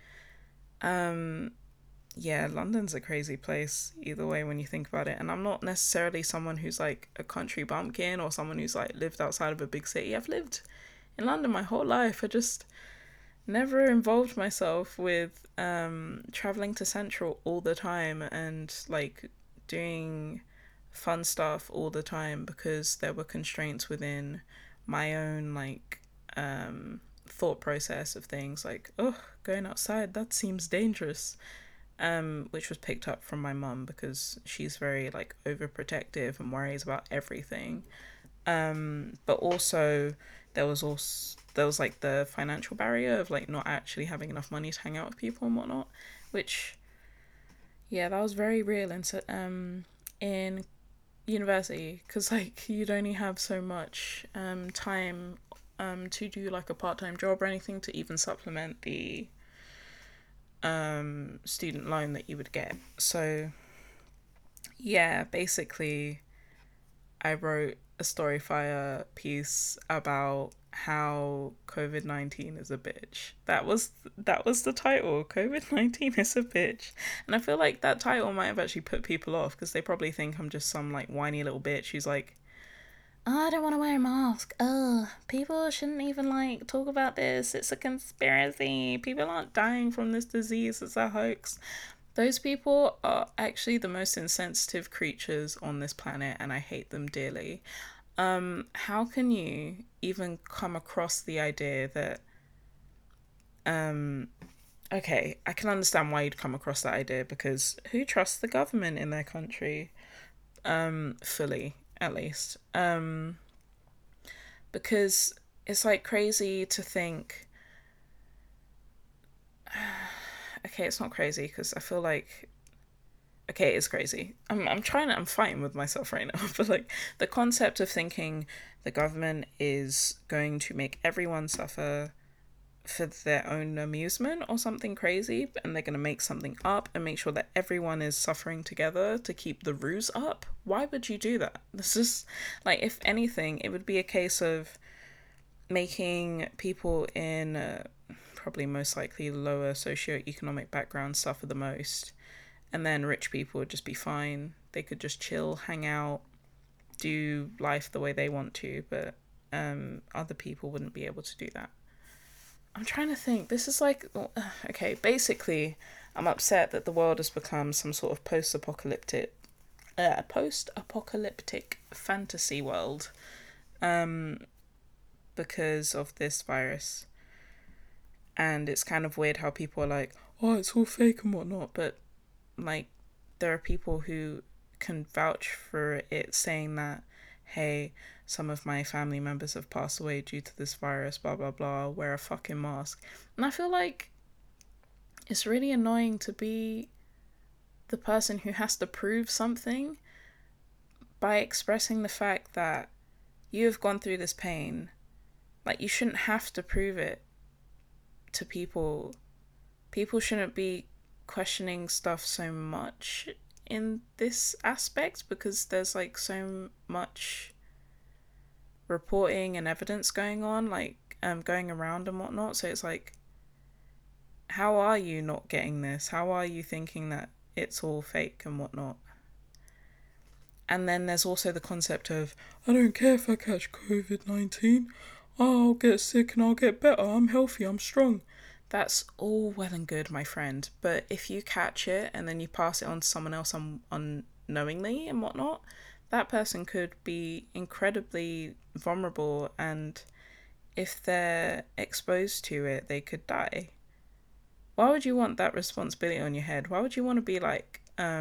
Speaker 1: yeah, London's a crazy place either way when you think about it. And I'm not necessarily someone who's like a country bumpkin or someone who's like lived outside of a big city. I've lived in London my whole life. never involved myself with traveling to Central all the time and like doing fun stuff all the time because there were constraints within my own like thought process of things like, oh, going outside, that seems dangerous. Which was picked up from my mum because she's very like overprotective and worries about everything. But also there was like the financial barrier of like not actually having enough money to hang out with people and whatnot, which yeah, that was very real in university because like you'd only have so much time to do like a part-time job or anything to even supplement the student loan that you would get. So yeah, basically I wrote a Storyfire piece about how COVID-19 is a bitch. That was the title. COVID-19 is a bitch. And I feel like that title might have actually put people off because they probably think I'm just some like whiny little bitch who's like, oh, I don't want to wear a mask. Oh, people shouldn't even like talk about this. It's a conspiracy. People aren't dying from this disease. It's a hoax. Those people are actually the most insensitive creatures on this planet, and I hate them dearly. How can you even come across the idea that um okay, I can understand why you'd come across that idea because who trusts the government in their country? Fully, at least. Because it's like crazy to think okay, it's not crazy because I feel like okay, it's crazy. I'm fighting with myself right now, but like the concept of thinking the government is going to make everyone suffer for their own amusement or something crazy, and they're going to make something up and make sure that everyone is suffering together to keep the ruse up. Why would you do that? This is like, if anything, it would be a case of making people in probably most likely lower socioeconomic backgrounds suffer the most, and then rich people would just be fine. They could just chill, hang out, do life the way they want to, but other people wouldn't be able to do that. I'm trying to think. This is like, okay, basically, I'm upset that the world has become some sort of post-apocalyptic fantasy world, um, because of this virus. And it's kind of weird how people are like, oh, it's all fake and whatnot, but like, there are people who can vouch for it, saying that, hey, some of my family members have passed away due to this virus, blah blah blah, wear a fucking mask. And I feel like it's really annoying to be the person who has to prove something by expressing the fact that you have gone through this pain. Like, you shouldn't have to prove it to people. People shouldn't be questioning stuff so much in this aspect because there's like so much reporting and evidence going on, like going around and whatnot. So it's like, how are you not getting this? How are you thinking that it's all fake and whatnot? And then there's also the concept of, I don't care if I catch COVID-19. I'll get sick and I'll get better. I'm healthy. I'm strong. That's all well and good, my friend. But if you catch it and then you pass it on to someone else unknowingly and whatnot, that person could be incredibly vulnerable, and if they're exposed to it, they could die. Why would you want that responsibility on your head? Why would you want to be like,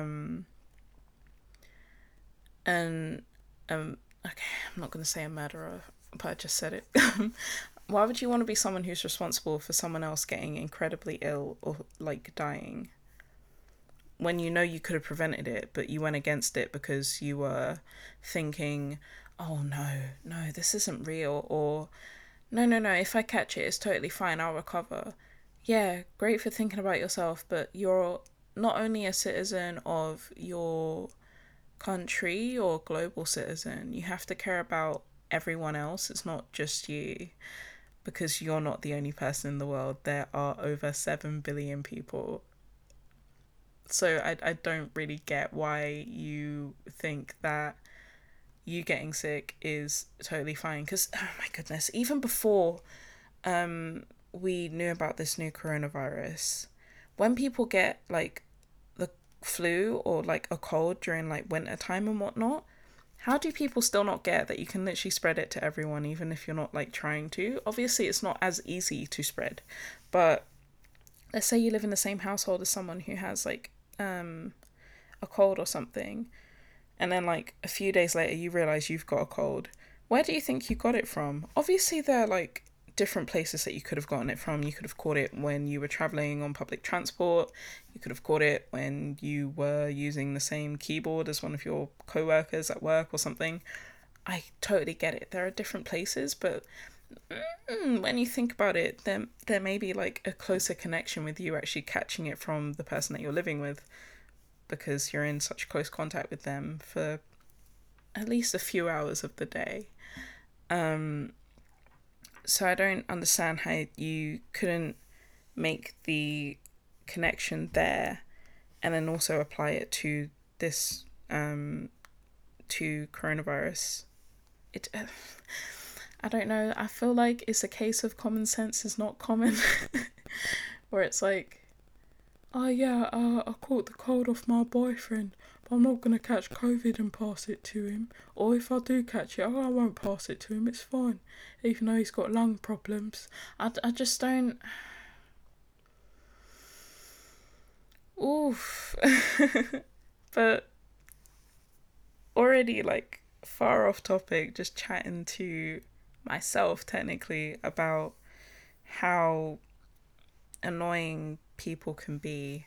Speaker 1: and okay, I'm not going to say a murderer, but I just said it. Why would you want to be someone who's responsible for someone else getting incredibly ill or like dying when you know you could have prevented it, but you went against it because you were thinking, oh no, this isn't real, or no, if I catch it, it's totally fine, I'll recover. Yeah, great for thinking about yourself, but you're not only a citizen of your country or global citizen, you have to care about everyone else. It's not just you, because you're not the only person in the world. There are over 7 billion people. So I don't really get why you think that you getting sick is totally fine. Because, oh my goodness, even before we knew about this new coronavirus, when people get like the flu or like a cold during like winter time and whatnot, how do people still not get that you can literally spread it to everyone even if you're not like trying to? Obviously, it's not as easy to spread, but let's say you live in the same household as someone who has like a cold or something, and then like a few days later you realize you've got a cold. Where do you think you got it from? Obviously, there are like different places that you could have gotten it from. You could have caught it when you were traveling on public transport. You could have caught it when you were using the same keyboard as one of your co-workers at work or something. I totally get it. There are different places, but when you think about it, there may be like a closer connection with you actually catching it from the person that you're living with, because you're in such close contact with them for at least a few hours of the day. So I don't understand how you couldn't make the connection there and then also apply it to this to coronavirus. It I don't know. I feel like it's a case of common sense is not common, where it's like, oh yeah, I caught the cold off my boyfriend, but I'm not gonna catch COVID and pass it to him. Or if I do catch it, I won't pass it to him. It's fine, even though he's got lung problems. I just don't. Oof. But already like far off topic, just chatting to myself technically about how annoying people can be.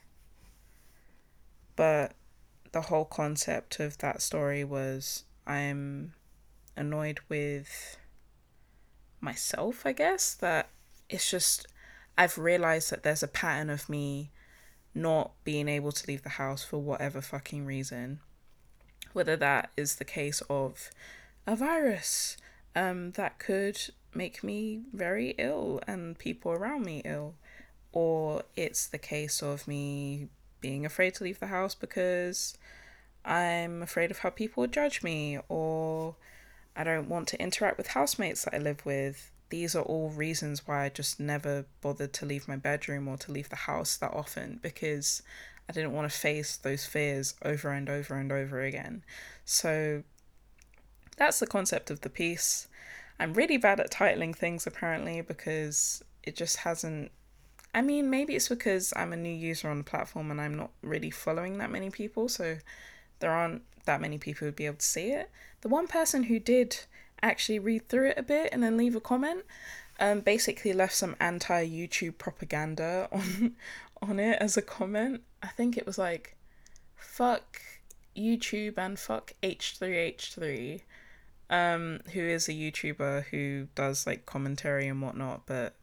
Speaker 1: But the whole concept of that story was I'm annoyed with myself, I guess, that it's just I've realized that there's a pattern of me not being able to leave the house for whatever fucking reason. Whether that is the case of a virus that could make me very ill and people around me ill, or it's the case of me being afraid to leave the house because I'm afraid of how people would judge me, or I don't want to interact with housemates that I live with. These are all reasons why I just never bothered to leave my bedroom or to leave the house that often, because I didn't want to face those fears over and over and over again. So that's the concept of the piece. I'm really bad at titling things apparently, because it just hasn't. I mean, maybe it's because I'm a new user on the platform and I'm not really following that many people, so there aren't that many people who'd be able to see it. The one person who did actually read through it a bit and then leave a comment, basically left some anti-YouTube propaganda on it as a comment. I think it was like, fuck YouTube and fuck H3H3, who is a YouTuber who does like commentary and whatnot, but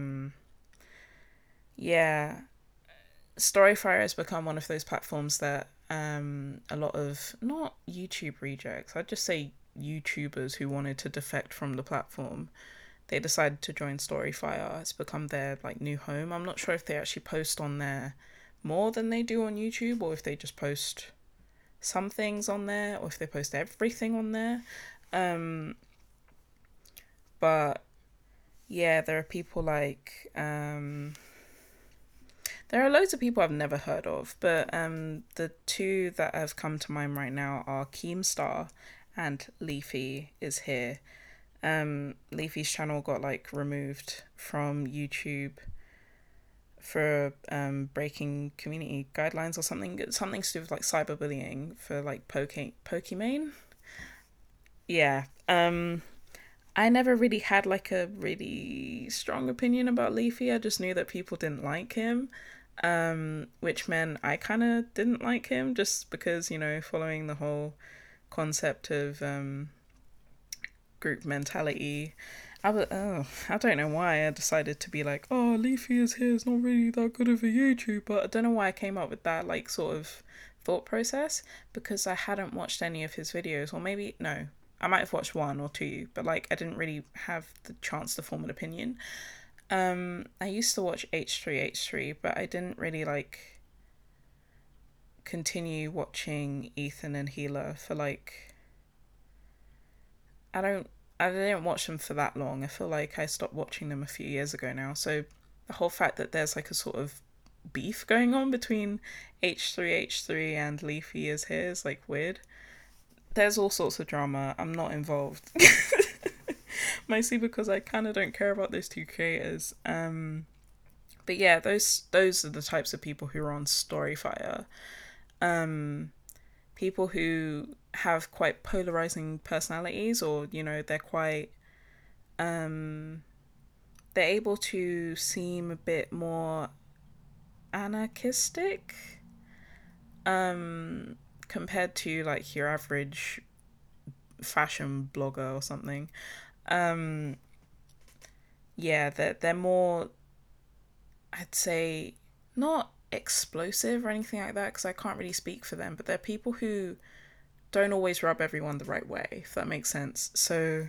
Speaker 1: yeah, Storyfire has become one of those platforms that a lot of, not YouTube rejects, I'd just say YouTubers who wanted to defect from the platform, they decided to join Storyfire. It's become their like new home. I'm not sure if they actually post on there more than they do on YouTube, or if they just post some things on there, or if they post everything on there. But yeah, there are people like there are loads of people I've never heard of, but the two that have come to mind right now are Keemstar and Leafy is here. Leafy's channel got like removed from YouTube for breaking community guidelines or something to do with like cyberbullying for like Pokimane. Yeah. I never really had like a really strong opinion about Leafy. I just knew that people didn't like him, which meant I kind of didn't like him just because, you know, following the whole concept of group mentality. I don't know why I decided to be like, oh, Leafy is here, is not really that good of a YouTuber. I don't know why I came up with that like sort of thought process, because I hadn't watched any of his videos, or maybe no, I might have watched one or two, but like I didn't really have the chance to form an opinion. I used to watch H3H3, but I didn't really like continue watching Ethan and Healer for like I I didn't watch them for that long. I feel like I stopped watching them a few years ago now. So the whole fact that there's like a sort of beef going on between H3H3 and Leafy is here is like weird. There's all sorts of drama. I'm not involved. Mostly because I kind of don't care about those two creators. But yeah, those are the types of people who are on Storyfire. People who have quite polarizing personalities, or they're quite they're able to seem a bit more anarchistic compared to like your average fashion blogger or something. Yeah, they're more, I'd say, not explosive or anything like that, because I can't really speak for them, but they're people who don't always rub everyone the right way, if that makes sense. So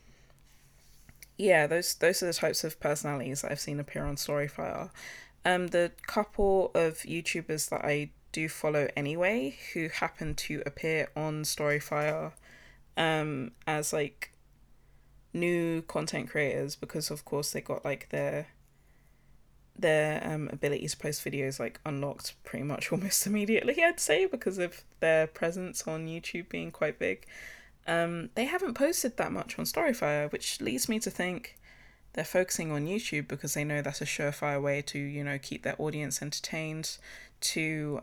Speaker 1: yeah, those are the types of personalities that I've seen appear on Storyfire. The couple of YouTubers that I do follow anyway, who happen to appear on Storyfire as like new content creators, because of course they got like their ability to post videos like unlocked pretty much almost immediately, I'd say, because of their presence on YouTube being quite big. They haven't posted that much on Storyfire, which leads me to think they're focusing on YouTube because they know that's a surefire way to, keep their audience entertained, to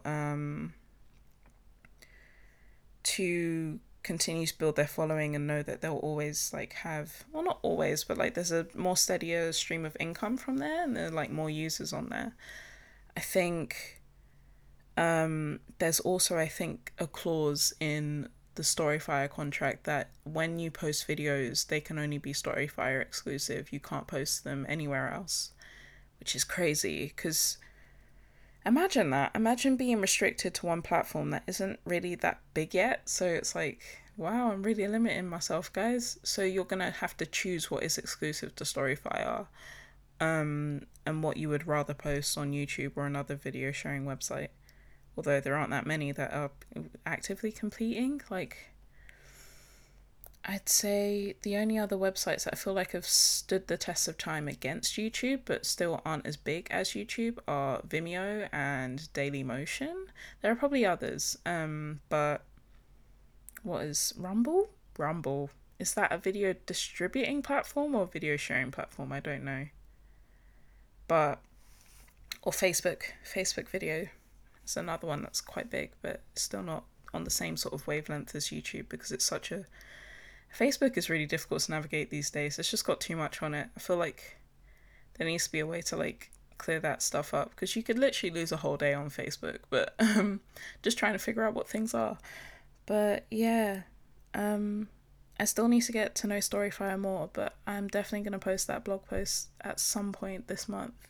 Speaker 1: continue to build their following and know that they'll always like have, well, not always, but like there's a more steadier stream of income from there, and there are like more users on there. I think there's also, I think, a clause in the Storyfire contract that when you post videos, they can only be Storyfire exclusive. You can't post them anywhere else, which is crazy, because imagine that. Imagine being restricted to one platform that isn't really that big yet. So it's like, wow, I'm really limiting myself, guys. So you're going to have to choose what is exclusive to Storyfire, and what you would rather post on YouTube or another video sharing website. Although there aren't that many that are actively competing. Like, I'd say the only other websites that I feel like have stood the test of time against YouTube but still aren't as big as YouTube are Vimeo and Dailymotion. There are probably others, but what is Rumble? Rumble. Is that a video distributing platform or video sharing platform? I don't know. But, or Facebook video. It's another one that's quite big, but still not on the same sort of wavelength as YouTube, because it's such a... Facebook is really difficult to navigate these days. It's just got too much on it. I feel like there needs to be a way to like clear that stuff up, because you could literally lose a whole day on Facebook, but just trying to figure out what things are. But yeah, I still need to get to know Storyfire more, but I'm definitely going to post that blog post at some point this month.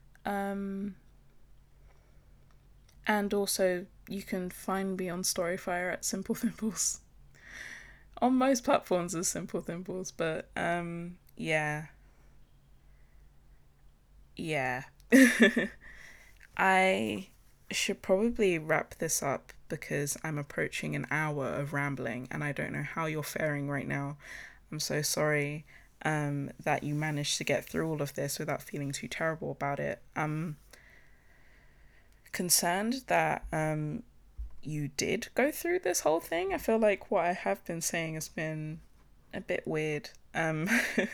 Speaker 1: And also, you can find me on Storyfire at Simple Thimbles. On most platforms as Simple Thimbles, but yeah. I should probably wrap this up because I'm approaching an hour of rambling and I don't know how you're faring right now. I'm so sorry that you managed to get through all of this without feeling too terrible about it. I'm concerned that you did go through this whole thing. I feel like what I have been saying has been a bit weird. And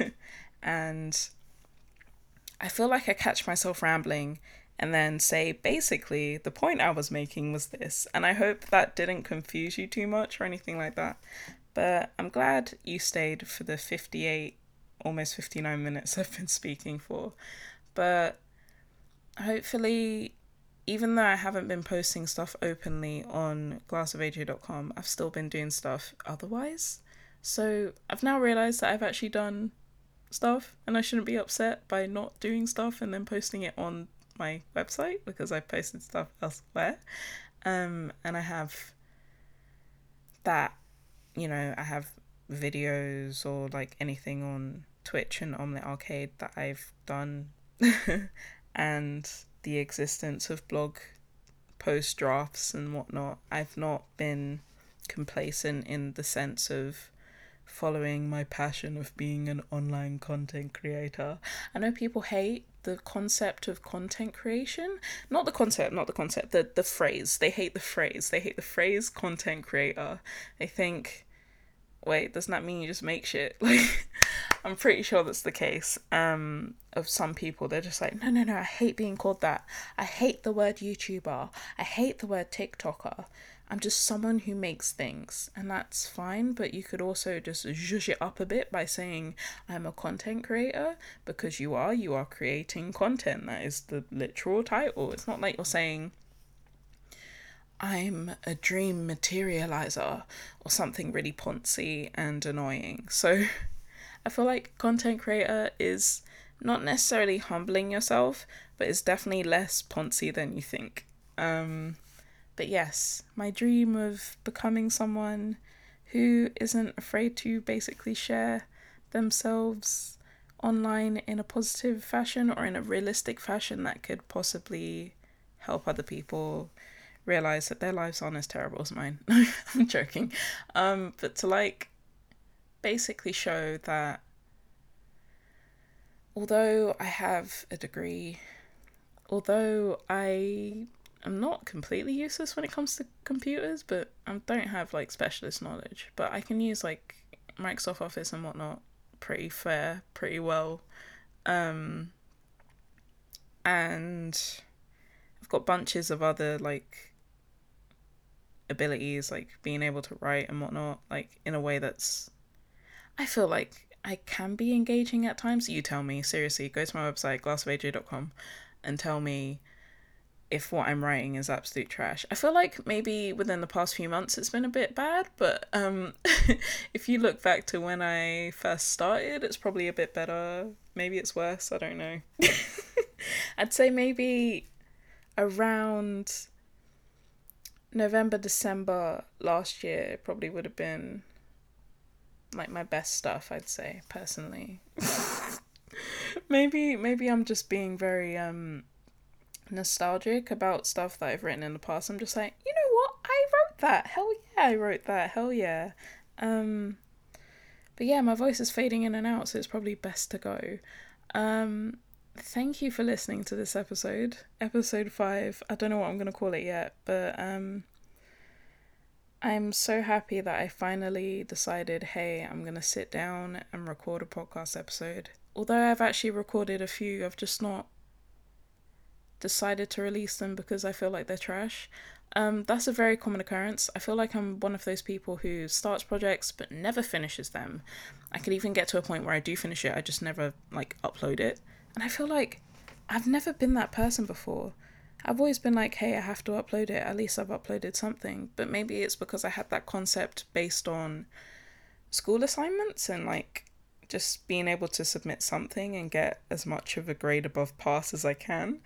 Speaker 1: I feel like I catch myself rambling and then say, basically, the point I was making was this. And I hope that didn't confuse you too much or anything like that. But I'm glad you stayed for the 58, almost 59 minutes I've been speaking for. But hopefully, even though I haven't been posting stuff openly on glassofaj.com, I've still been doing stuff otherwise. So I've now realised that I've actually done stuff and I shouldn't be upset by not doing stuff and then posting it on my website, because I've posted stuff elsewhere. And I have that, I have videos or like anything on Twitch and Omelette Arcade that I've done and the existence of blog post drafts and whatnot. I've not been complacent in the sense of following my passion of being an online content creator. I know people hate the concept of content creation. Not the concept, the phrase. They hate the phrase. They hate the phrase content creator. They think, wait, doesn't that mean you just make shit? Like, I'm pretty sure that's the case. Of some people, they're just like, no, I hate being called that. I hate the word YouTuber. I hate the word TikToker. I'm just someone who makes things, and that's fine, but you could also just zhuzh it up a bit by saying I'm a content creator, because you are creating content. That is the literal title. It's not like you're saying I'm a dream materializer or something really poncy and annoying. So I feel like content creator is not necessarily humbling yourself, but it's definitely less poncy than you think. But yes, my dream of becoming someone who isn't afraid to basically share themselves online in a positive fashion or in a realistic fashion that could possibly help other people realize that their lives aren't as terrible as mine. I'm joking. But to like basically show that although I have a degree, although I'm not completely useless when it comes to computers, but I don't have like specialist knowledge, but I can use like Microsoft Office and whatnot pretty well. And I've got bunches of other like abilities, like being able to write and whatnot, like in a way that's, I feel like I can be engaging at times. You tell me, seriously, go to my website, glassofaj.com, and tell me if what I'm writing is absolute trash. I feel like maybe within the past few months it's been a bit bad, but if you look back to when I first started, it's probably a bit better. Maybe it's worse, I don't know. I'd say maybe around November, December last year probably would have been like my best stuff, I'd say, personally. maybe I'm just being very nostalgic about stuff that I've written in the past. I'm just like, you know what? I wrote that. Hell yeah, I wrote that. Hell yeah. But yeah, my voice is fading in and out, so it's probably best to go. Thank you for listening to this episode. Episode 5. I don't know what I'm going to call it yet, but I'm so happy that I finally decided, hey, I'm going to sit down and record a podcast episode. Although I've actually recorded a few, I've just not decided to release them because I feel like they're trash. That's a very common occurrence. I feel like I'm one of those people who starts projects but never finishes them. I could even get to a point where I do finish it, I just never like upload it. And I feel like I've never been that person before. I've always been like, hey, I have to upload it. At least I've uploaded something. But maybe it's because I had that concept based on school assignments and like just being able to submit something and get as much of a grade above pass as I can.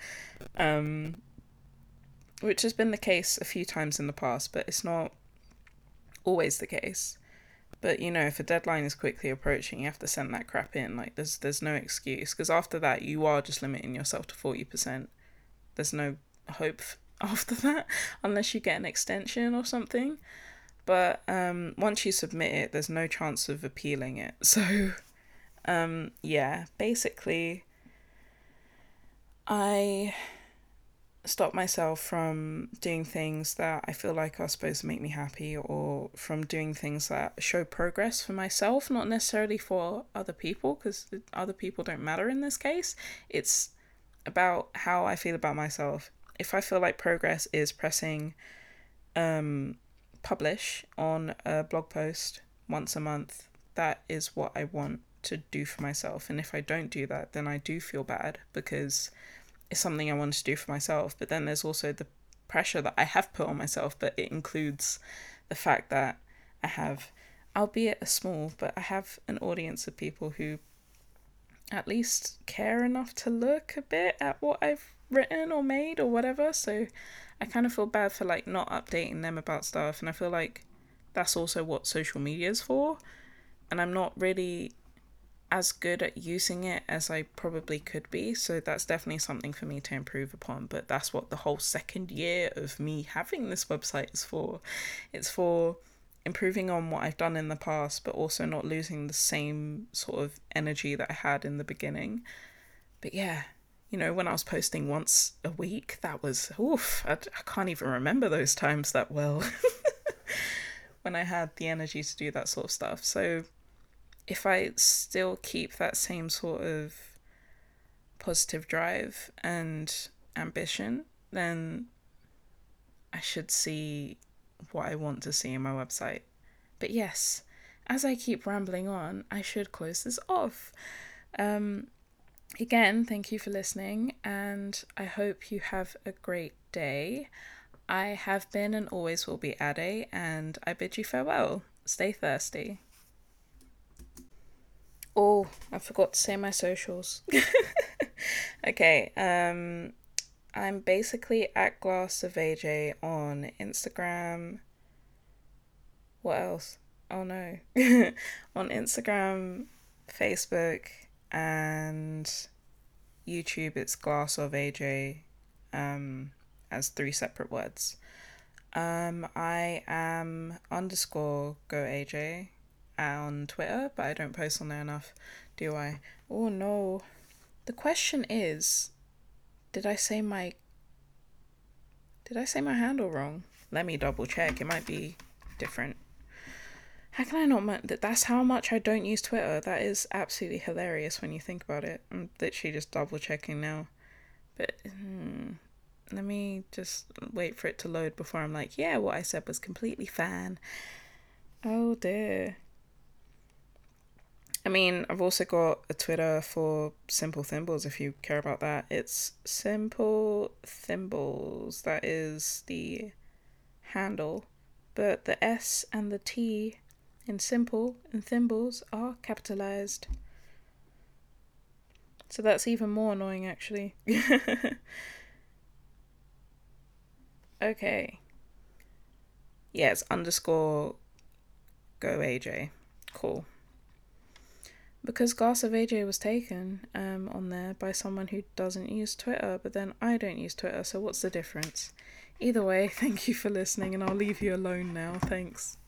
Speaker 1: Which has been the case a few times in the past, but it's not always the case. But, you know, if a deadline is quickly approaching, you have to send that crap in. Like, there's no excuse. Because after that, you are just limiting yourself to 40%. There's no hope after that, unless you get an extension or something. But once you submit it, there's no chance of appealing it. So, yeah, basically, I stop myself from doing things that I feel like are supposed to make me happy, or from doing things that show progress for myself, not necessarily for other people, because other people don't matter in this case. It's about how I feel about myself. If I feel like progress is pressing publish on a blog post once a month, that is what I want to do for myself. And if I don't do that, then I do feel bad, because it's something I want to do for myself. But then there's also the pressure that I have put on myself, but it includes the fact that I have, albeit a small, but I have an audience of people who at least care enough to look a bit at what I've written or made or whatever. So I kind of feel bad for like not updating them about stuff, and I feel like that's also what social media is for, and I'm not really as good at using it as I probably could be. So that's definitely something for me to improve upon. But that's what the whole second year of me having this website is for. It's for improving on what I've done in the past, but also not losing the same sort of energy that I had in the beginning. But yeah, you know, when I was posting once a week, that was, oof, I can't even remember those times that well when I had the energy to do that sort of stuff. So if I still keep that same sort of positive drive and ambition, then I should see what I want to see in my website. But yes, as I keep rambling on, I should close this off. Again, thank you for listening, and I hope you have a great day. I have been and always will be Ade, and I bid you farewell. Stay thirsty. Oh, I forgot to say my socials. Okay, I'm basically at Glass of AJ on Instagram. What else? Oh no. On Instagram, Facebook, and YouTube, it's Glass of AJ, as 3 separate words. I am _go AJ on Twitter, but I don't post on there enough, do I? Oh no. The question is, did I say my handle wrong? Let me double check. It might be different. How can I not? That's how much I don't use Twitter. That is absolutely hilarious when you think about it. I'm literally just double checking now. But let me just wait for it to load before I'm like, yeah, what I said was completely fine. Oh dear. I mean, I've also got a Twitter for Simple Thimbles if you care about that. It's Simple Thimbles. That is the handle. But the S and the T in simple and thimbles are capitalized. So that's even more annoying, actually. Okay. Yeah, it's _ go AJ. Cool. Because Glass of AJ was taken on there by someone who doesn't use Twitter, but then I don't use Twitter, so what's the difference? Either way, thank you for listening, and I'll leave you alone now. Thanks.